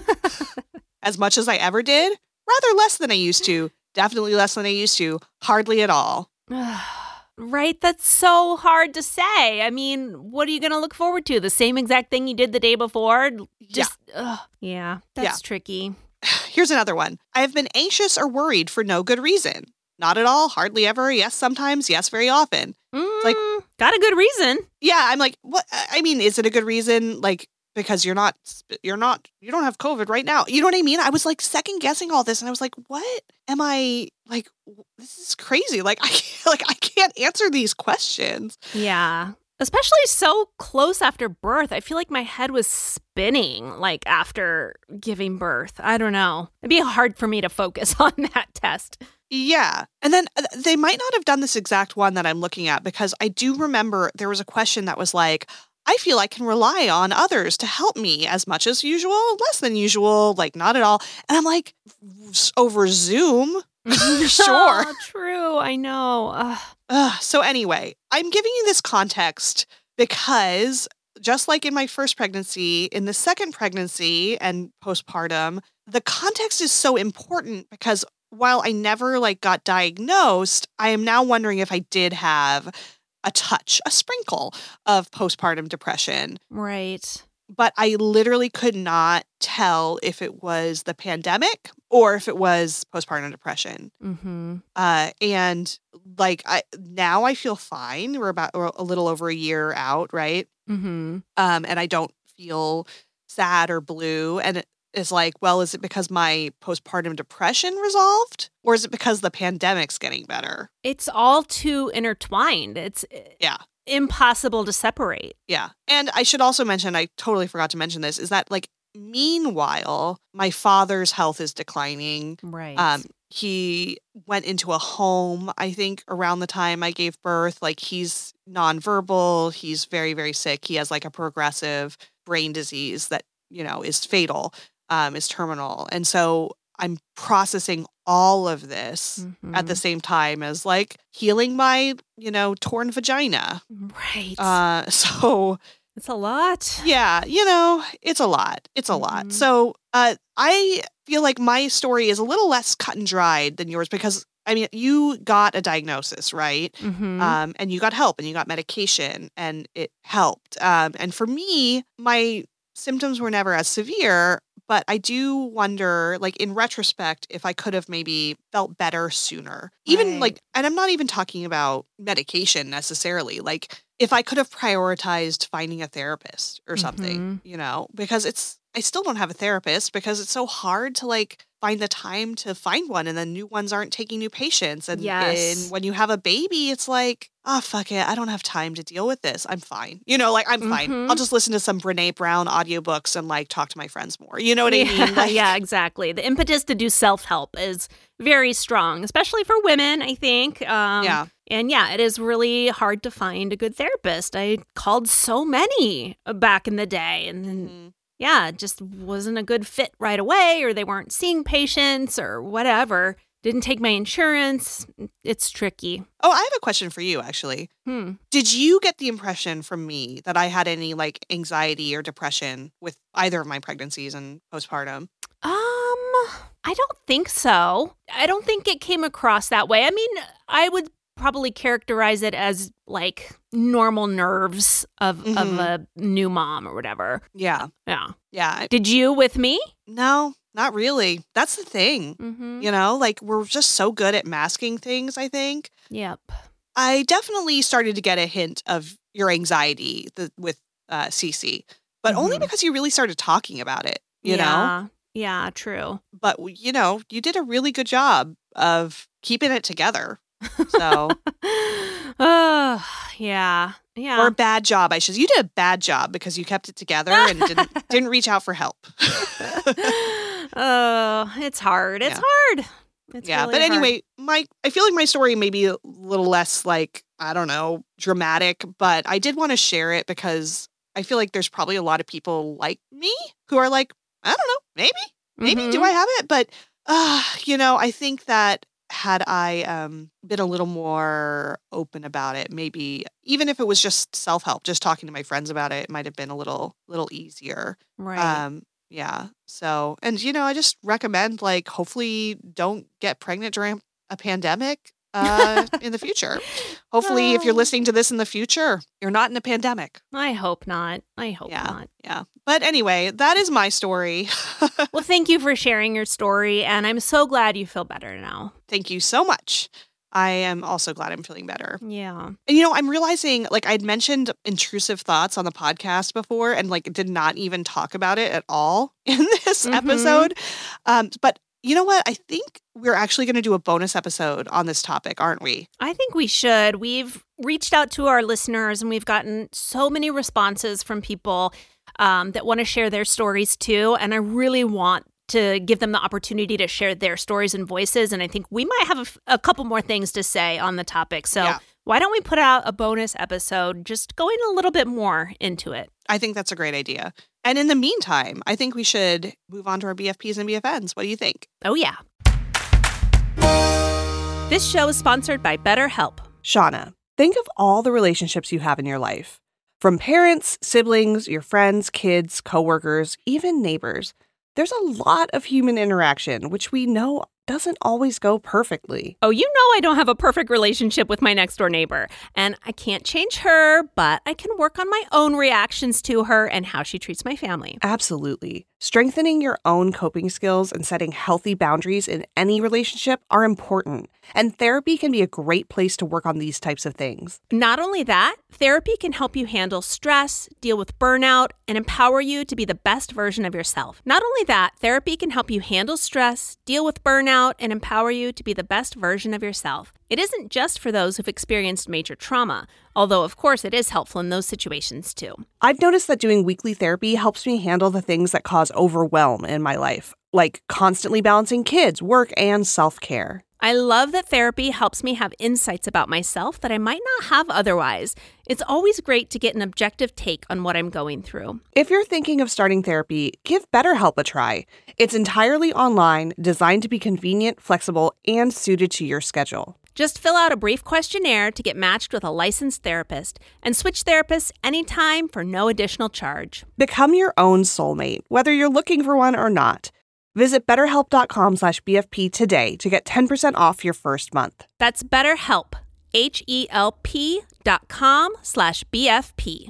As much as I ever did, rather less than I used to, definitely less than I used to, hardly at all. Right? That's so hard to say. I mean, what are you going to look forward to? The same exact thing you did the day before? Just, yeah. Ugh, yeah, that's yeah. tricky. Here's another one. I have been anxious or worried for no good reason. Not at all, hardly ever, yes sometimes, yes very often. Mm, like, got a good reason. Yeah, I'm like, what? I mean, is it a good reason? Like, because you're not, you're not, you don't have COVID right now. You know what I mean? I was like second guessing all this and I was like, what am I like? This is crazy. Like, I can't, like, I can't answer these questions. Yeah. Especially so close after birth. I feel like my head was spinning like after giving birth. I don't know. It'd be hard for me to focus on that test. Yeah. And then they might not have done this exact one that I'm looking at because I do remember there was a question that was like, I feel I can rely on others to help me as much as usual, less than usual, like not at all. And I'm like, over Zoom? Sure. Oh, true. I know. Ugh. Uh, so anyway, I'm giving you this context because just like in my first pregnancy, in the second pregnancy and postpartum, the context is so important because while I never like got diagnosed, I am now wondering if I did have a touch, a sprinkle of postpartum depression. Right. But I literally could not tell if it was the pandemic or if it was postpartum depression. Mm-hmm. Uh, and like I now I feel fine. We're about we're a little over a year out, right? Mm-hmm. Um, and I don't feel sad or blue. And it is like, well, is it because my postpartum depression resolved, or is it because the pandemic's getting better? It's all too intertwined. It's Yeah. impossible to separate. Yeah. And I should also mention, I totally forgot to mention this, is that like meanwhile, my father's health is declining. Right. Um, he went into a home, I think, around the time I gave birth. Like he's nonverbal. He's very, very sick. He has like a progressive brain disease that, you know, is fatal, um, is terminal. And so I'm processing all of this mm-hmm. at the same time as like healing my, you know, torn vagina. Right. Uh, so it's a lot. yeah, you know, it's a lot. It's a mm-hmm. lot. So uh, I feel like my story is a little less cut and dried than yours because, I mean, you got a diagnosis, right? Mm-hmm. Um, and you got help and you got medication and it helped. Um, and for me, my symptoms were never as severe, but I do wonder, like in retrospect, if I could have maybe felt better sooner. Even Right. like, and I'm not even talking about medication necessarily. Like if I could have prioritized finding a therapist or something, Mhm. you know, because it's, I still don't have a therapist because it's so hard to like find the time to find one, and then new ones aren't taking new patients. And, Yes. and when you have a baby, it's like, oh, fuck it. I don't have time to deal with this. I'm fine. You know, like I'm fine. Mhm. I'll just listen to some Brene Brown audiobooks and like talk to my friends more. You know what yeah, I mean? Like, yeah, exactly. The impetus to do self-help is very strong, especially for women, I think. Um, Yeah. And yeah, it is really hard to find a good therapist. I called so many back in the day, and then Mhm. yeah, it just wasn't a good fit right away, or they weren't seeing patients or whatever. Didn't take my insurance. It's tricky. Oh, I have a question for you, actually. Hmm. Did you get the impression from me that I had any like anxiety or depression with either of my pregnancies and postpartum? Um, I don't think so. I don't think it came across that way. I mean, I would probably characterize it as like normal nerves of, of Mhm. a new mom or whatever. Yeah. Yeah. Yeah. I- Did you with me? No, not really. That's the thing. Mm-hmm. You know, like we're just so good at masking things, I think. Yep. I definitely started to get a hint of your anxiety th- with uh, Cece, but only Mhm. because you really started talking about it, you know? yeah. Yeah, true. But, you know, you did a really good job of keeping it together. So, Oh, yeah. Yeah. or a bad job, I should. You did a bad job because you kept it together and didn't didn't reach out for help. Oh, it's hard. It's Yeah. hard. It's yeah, really but hard. anyway, my I feel like my story may be a little less like, I don't know, dramatic, but I did want to share it because I feel like there's probably a lot of people like me who are like, I don't know, maybe, maybe do Mhm. I have it? But uh, you know, I think that had I um been a little more open about it, maybe even if it was just self-help, just talking to my friends about it, it might have been a little little easier. Right. Um, yeah. So, and you know, I just recommend like hopefully don't get pregnant during a pandemic uh in the future. Hopefully if you're Oh. listening to this in the future, you're not in a pandemic. I hope not. I hope Yeah. not. Yeah. But anyway, that is my story. Well, thank you for sharing your story, and I'm so glad you feel better now. Thank you so much. I am also glad I'm feeling better. Yeah. And you know, I'm realizing like I'd mentioned intrusive thoughts on the podcast before and like did not even talk about it at all in this Mhm. episode. Um, but you know what? I think we're actually going to do a bonus episode on this topic, aren't we? I think we should. We've reached out to our listeners, and we've gotten so many responses from people um, that want to share their stories too. And I really want to give them the opportunity to share their stories and voices. And I think we might have a, f- a couple more things to say on the topic. So Yeah. why don't we put out a bonus episode just going a little bit more into it? I think that's a great idea. And in the meantime, I think we should move on to our B F Ps and B F Ns. What do you think? Oh, yeah. This show is sponsored by BetterHelp. Shauna, think of all the relationships you have in your life. From parents, siblings, your friends, kids, coworkers, even neighbors. There's a lot of human interaction, which we know doesn't always go perfectly. Oh, you know I don't have a perfect relationship with my next door neighbor, and I can't change her, but I can work on my own reactions to her and how she treats my family. Absolutely. Strengthening your own coping skills and setting healthy boundaries in any relationship are important, and therapy can be a great place to work on these types of things. Not only that, therapy can help you handle stress, deal with burnout, and empower you to be the best version of yourself. Not only that, therapy can help you handle stress, deal with burnout, and empower you to be the best version of yourself. It isn't just for those who've experienced major trauma, although of course it is helpful in those situations too. I've noticed that doing weekly therapy helps me handle the things that cause overwhelm in my life, like constantly balancing kids, work, and self-care. I love that therapy helps me have insights about myself that I might not have otherwise. It's always great to get an objective take on what I'm going through. If you're thinking of starting therapy, give BetterHelp a try. It's entirely online, designed to be convenient, flexible, and suited to your schedule. Just fill out a brief questionnaire to get matched with a licensed therapist and switch therapists anytime for no additional charge. Become your own soulmate, whether you're looking for one or not. Visit betterhelp.com slash BFP today to get ten percent off your first month. That's BetterHelp, H-E-L-P dot com slash BFP.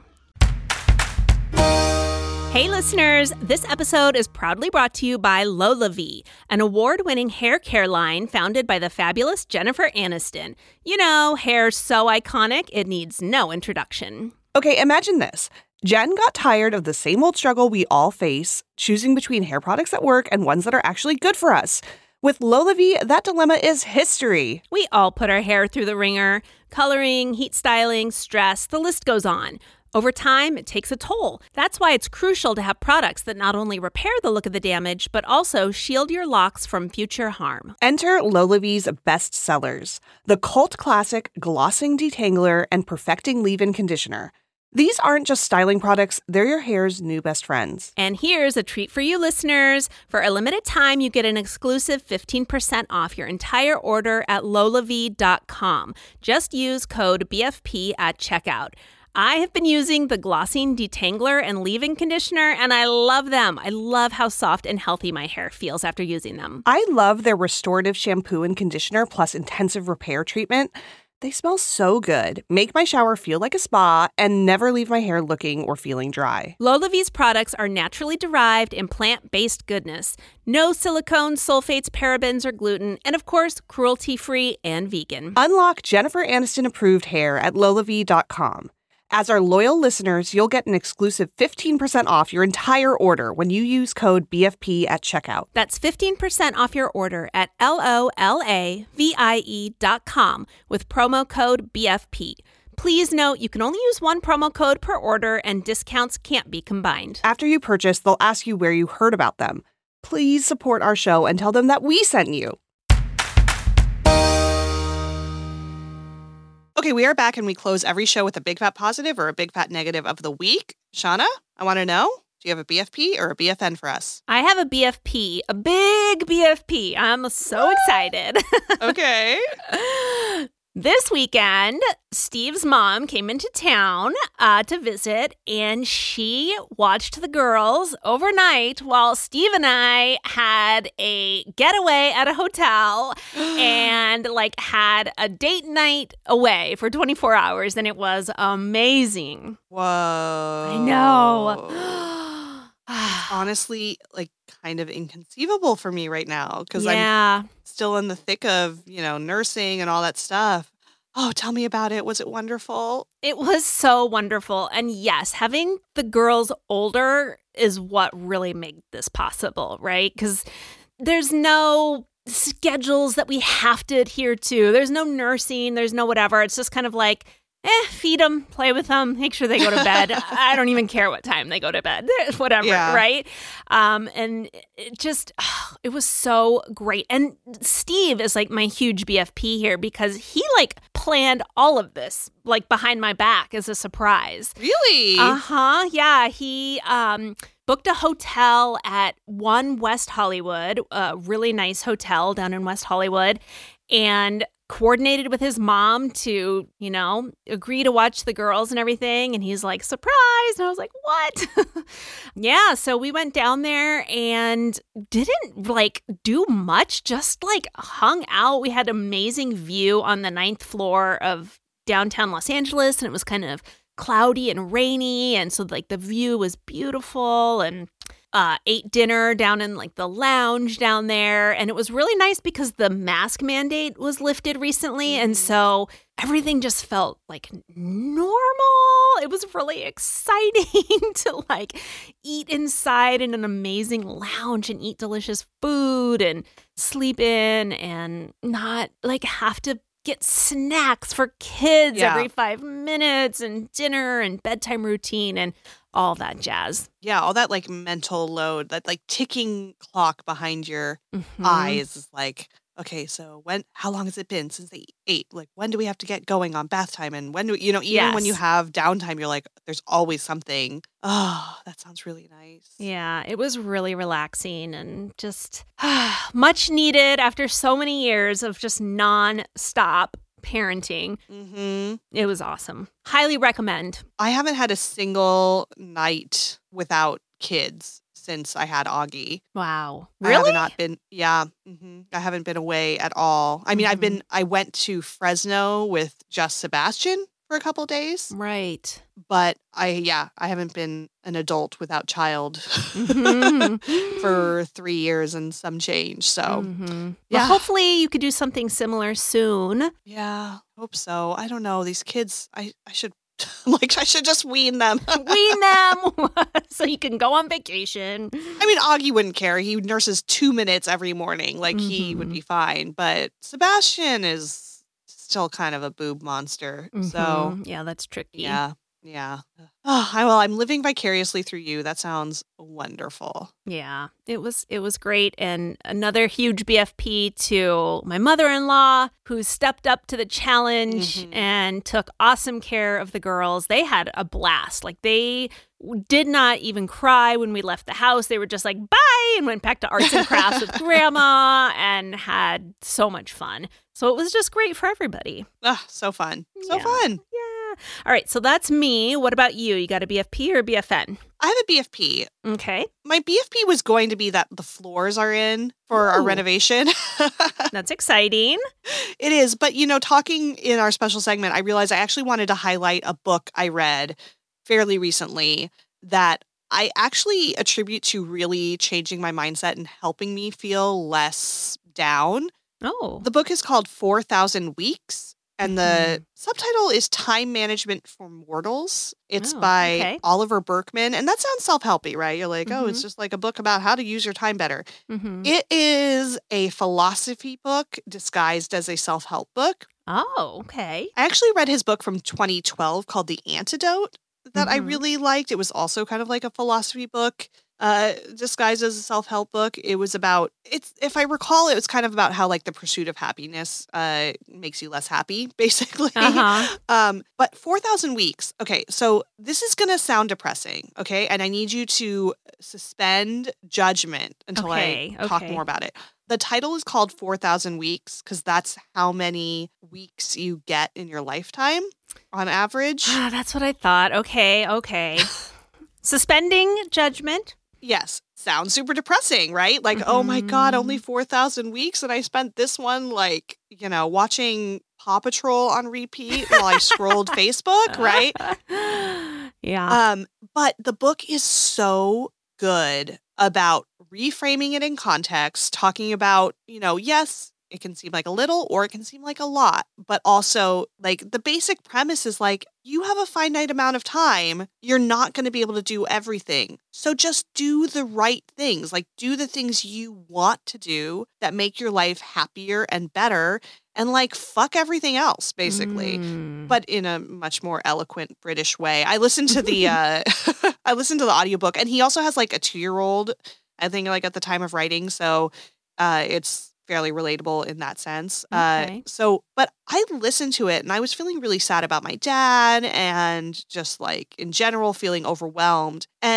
Hey listeners, this episode is proudly brought to you by LolaVie, an award-winning hair care line founded by the fabulous Jennifer Aniston. You know, hair so iconic, it needs no introduction. Okay, imagine this. Jen got tired of the same old struggle we all face, choosing between hair products that work and ones that are actually good for us. With LolaVie, that dilemma is history. We all put our hair through the ringer. Coloring, heat styling, stress, the list goes on. Over time, it takes a toll. That's why it's crucial to have products that not only repair the look of the damage, but also shield your locks from future harm. Enter LolaVie's best sellers, the cult classic Glossing Detangler and Perfecting Leave-In Conditioner. These aren't just styling products, they're your hair's new best friends. And here's a treat for you listeners. For a limited time, you get an exclusive fifteen percent off your entire order at lola vie dot com. Just use code B F P at checkout. I have been using the Glossing Detangler and Leave-In Conditioner, and I love them. I love how soft and healthy my hair feels after using them. I love their restorative shampoo and conditioner plus intensive repair treatment. They smell so good, make my shower feel like a spa, and never leave my hair looking or feeling dry. LolaVie's products are naturally derived and plant-based goodness. No silicone, sulfates, parabens, or gluten, and of course, cruelty-free and vegan. Unlock Jennifer Aniston-approved hair at lola vie dot com. As our loyal listeners, you'll get an exclusive fifteen percent off your entire order when you use code B F P at checkout. That's fifteen percent off your order at L O L A V I E dot com with promo code B F P. Please note you can only use one promo code per order and discounts can't be combined. After you purchase, they'll ask you where you heard about them. Please support our show and tell them that we sent you. Okay, we are back and we close every show with a big fat positive or a big fat negative of the week. Shauna, I want to know, do you have a B F P or a B F N for us? I have a B F P, a big B F P. I'm so excited. Okay. This weekend, Steve's mom came into town uh, to visit, and she watched the girls overnight while Steve and I had a getaway at a hotel and like had a date night away for twenty-four hours, and it was amazing. Whoa. I know. Honestly, like kind of inconceivable for me right now because yeah. I'm still in the thick of, you know, nursing and all that stuff. Oh, tell me about it. Was it wonderful? It was so wonderful. And yes, having the girls older is what really made this possible, right? Because there's no schedules that we have to adhere to. There's no nursing. There's no whatever. It's just kind of like, eh, feed them, play with them, make sure they go to bed. I don't even care what time they go to bed, whatever, yeah. right? Um, and it just, oh, it was so great. And Steve is like my huge B F P here because he like planned all of this like behind my back as a surprise. Really? Uh-huh. Yeah. He um, booked a hotel at One West Hollywood, a really nice hotel down in West Hollywood. And coordinated with his mom to, you know, agree to watch the girls and everything. And he's like, surprise. And I was like, what? Yeah. So we went down there and didn't like do much, just like hung out. We had amazing view on the ninth floor of downtown Los Angeles, and it was kind of cloudy and rainy. And so like the view was beautiful, and Uh, ate dinner down in like the lounge down there. And it was really nice because the mask mandate was lifted recently. Mm. And so everything just felt like normal. It was really exciting to like eat inside in an amazing lounge and eat delicious food and sleep in and not like have to get snacks for kids yeah. every five minutes and dinner and bedtime routine and all that jazz. Yeah, all that like mental load, that like ticking clock behind your mm-hmm. eyes is like, okay, so when, how long has it been since they ate? Like, when do we have to get going on bath time? And when do, you know, even yes. when you have downtime, you're like, there's always something. Oh, that sounds really nice. Yeah, it was really relaxing and just much needed after so many years of just non-stop parenting. Mm-hmm. It was awesome. Highly recommend. I haven't had a single night without kids since I had Augie. Wow. Really? I have not been, yeah. Mm-hmm. I haven't been away at all. I mean, mm-hmm. I've been, I went to Fresno with just Sebastian for a couple days. Right. But I, yeah, I haven't been an adult without child mm-hmm. for three years and some change. So, mm-hmm. yeah. Well, hopefully you could do something similar soon. Yeah, hope so. I don't know. These kids, I, I should, like, I should just wean them. Wean them so you can go on vacation. I mean, Augie wouldn't care. He nurses two minutes every morning. Like, mm-hmm. he would be fine. But Sebastian is still kind of a boob monster. Mm-hmm. So yeah, that's tricky. Yeah. Yeah. Oh, I, well, I'm living vicariously through you. That sounds wonderful. Yeah, it was it was great. And another huge B F P to my mother-in-law, who stepped up to the challenge mm-hmm. and took awesome care of the girls. They had a blast. Like, they did not even cry when we left the house. They were just like, bye, and went back to arts and crafts with grandma and had so much fun. So it was just great for everybody. Ah, so fun. So yeah. fun. Yeah. All right, so that's me. What about you? You got a B F P or a B F N? I have a B F P. Okay. My B F P was going to be that the floors are in for Ooh. Our renovation. That's exciting. It is. But, you know, talking in our special segment, I realized I actually wanted to highlight a book I read fairly recently that I actually attribute to really changing my mindset and helping me feel less down. Oh. The book is called four thousand Weeks. And the mm. subtitle is Time Management for Mortals. It's oh, by okay. Oliver Burkeman. And that sounds self-helpy, right? You're like, mm-hmm. oh, it's just like a book about how to use your time better. Mm-hmm. It is a philosophy book disguised as a self-help book. Oh, okay. I actually read his book from twenty twelve called The Antidote that mm-hmm. I really liked. It was also kind of like a philosophy book. Uh, disguised as a self-help book. It was about, it's, if I recall, it was kind of about how like the pursuit of happiness uh, makes you less happy, basically. Uh-huh. Um, but four thousand Weeks. Okay, so this is going to sound depressing, okay? And I need you to suspend judgment until okay, I talk okay. more about it. The title is called four thousand Weeks because that's how many weeks you get in your lifetime on average. That's what I thought. Okay, okay. Suspending judgment. Yes. Sounds super depressing, right? Like, mm-hmm. oh my God, only four thousand weeks. And I spent this one, like, you know, watching Paw Patrol on repeat while I scrolled Facebook, right? Yeah. Um, but the book is so good about reframing it in context, talking about, you know, yes, it can seem like a little or it can seem like a lot, but also like the basic premise is like, you have a finite amount of time. You're not going to be able to do everything. So just do the right things, like do the things you want to do that make your life happier and better, and like fuck everything else, basically, mm. but in a much more eloquent British way. I listened to the, uh, I listened to the audiobook, and he also has like a two-year-old, I think, like at the time of writing. So uh, it's fairly relatable in that sense. Okay. Uh, so, but I listened to it and I was feeling really sad about my dad and just like in general feeling overwhelmed. And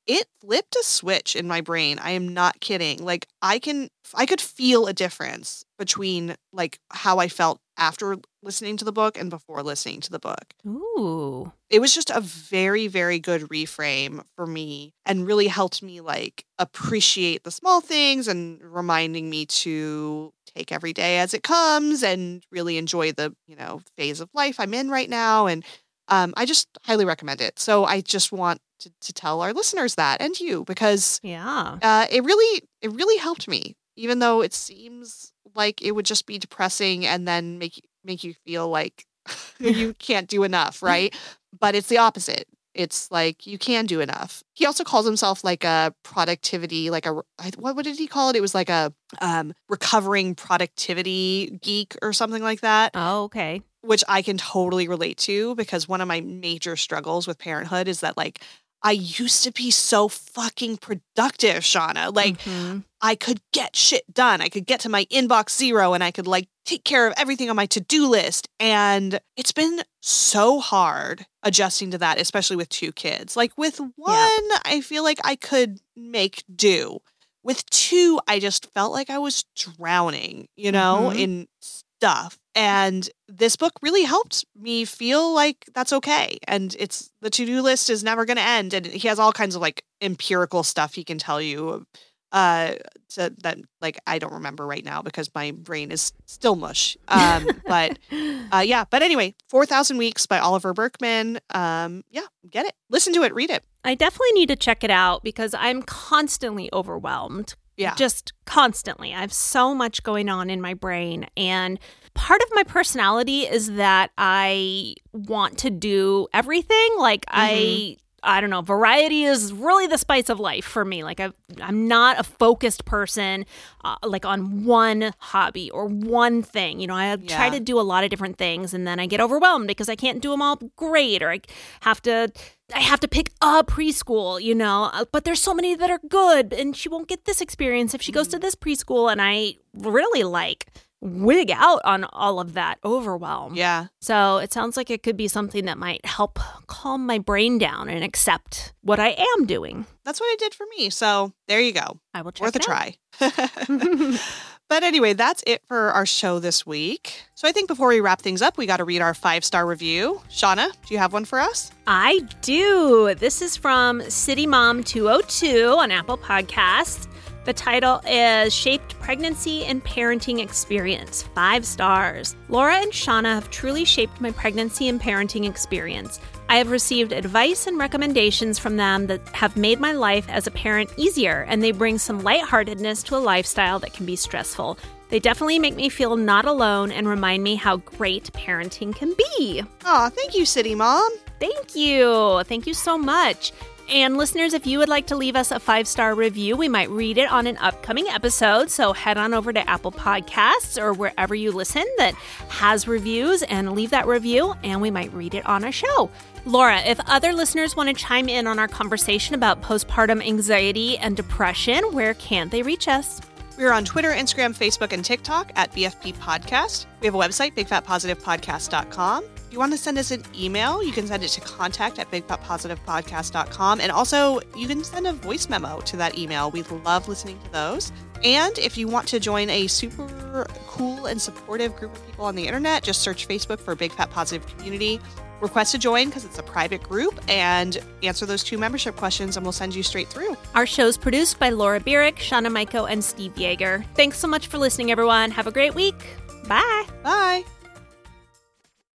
it flipped a switch in my brain. I am not kidding. Like I can, I could feel a difference between like how I felt after listening to the book and before listening to the book. Ooh. It was just a very, very good reframe for me and really helped me like appreciate the small things and reminding me to take every day as it comes and really enjoy the, you know, phase of life I'm in right now. And um, I just highly recommend it. So I just want to, to tell our listeners that and you, because yeah, uh, it really, it really helped me, even though it seems like it would just be depressing and then make make you feel like you can't do enough, right? But it's the opposite. It's like you can do enough. He also calls himself like a productivity, like a what what did he call it? It was like a um, recovering productivity geek or something like that. Oh, okay. Which I can totally relate to, because one of my major struggles with parenthood is that like I used to be so fucking productive, Shauna. Like mm-hmm. I could get shit done. I could get to my inbox zero and I could like take care of everything on my to-do list. And it's been so hard adjusting to that, especially with two kids. Like with one, yeah. I feel like I could make do. With two, I just felt like I was drowning, you know, mm-hmm. in stuff. And this book really helped me feel like that's okay. And it's the to-do list is never going to end. And he has all kinds of like empirical stuff he can tell you uh, to, that like I don't remember right now because my brain is still mush. Um, but uh, yeah. But anyway, four thousand Weeks by Oliver Burkeman. Um, yeah, get it. Listen to it. Read it. I definitely need to check it out because I'm constantly overwhelmed. Yeah. Just constantly. I have so much going on in my brain. And part of my personality is that I want to do everything. Like mm-hmm. I, I don't know, variety is really the spice of life for me. Like I've, I'm not a focused person uh, like on one hobby or one thing. You know, I yeah. try to do a lot of different things and then I get overwhelmed because I can't do them all great, or I have to... I have to pick a preschool, you know, but there's so many that are good and she won't get this experience if she goes to this preschool. And I really like wig out on all of that overwhelm. Yeah. So it sounds like it could be something that might help calm my brain down and accept what I am doing. That's what it did for me. So there you go. I will check Worth it a out. try. But anyway, that's it for our show this week. So I think before we wrap things up, we got to read our five-star review. Shauna, do you have one for us? I do. This is from City Mom two oh two on Apple Podcasts. The title is Shaped Pregnancy and Parenting Experience. Five stars. Laura and Shauna have truly shaped my pregnancy and parenting experience. I have received advice and recommendations from them that have made my life as a parent easier, and they bring some lightheartedness to a lifestyle that can be stressful. They definitely make me feel not alone and remind me how great parenting can be. Aw, thank you, City Mom. Thank you. Thank you so much. And listeners, if you would like to leave us a five-star review, we might read it on an upcoming episode. So head on over to Apple Podcasts or wherever you listen that has reviews and leave that review, and we might read it on a show. Laura, if other listeners want to chime in on our conversation about postpartum anxiety and depression, where can they reach us? We're on Twitter, Instagram, Facebook, and TikTok at B F P Podcast. We have a website, big fat positive podcast dot com. If you want to send us an email, you can send it to contact at big fat positive podcast dot com. And also, you can send a voice memo to that email. We love listening to those. And if you want to join a super cool and supportive group of people on the internet, just search Facebook for Big Fat Positive Community. Request to join because it's a private group, and answer those two membership questions and we'll send you straight through. Our show's produced by Laura Bierick, Shauna Maiko, and Steve Yeager. Thanks so much for listening, everyone. Have a great week. Bye. Bye.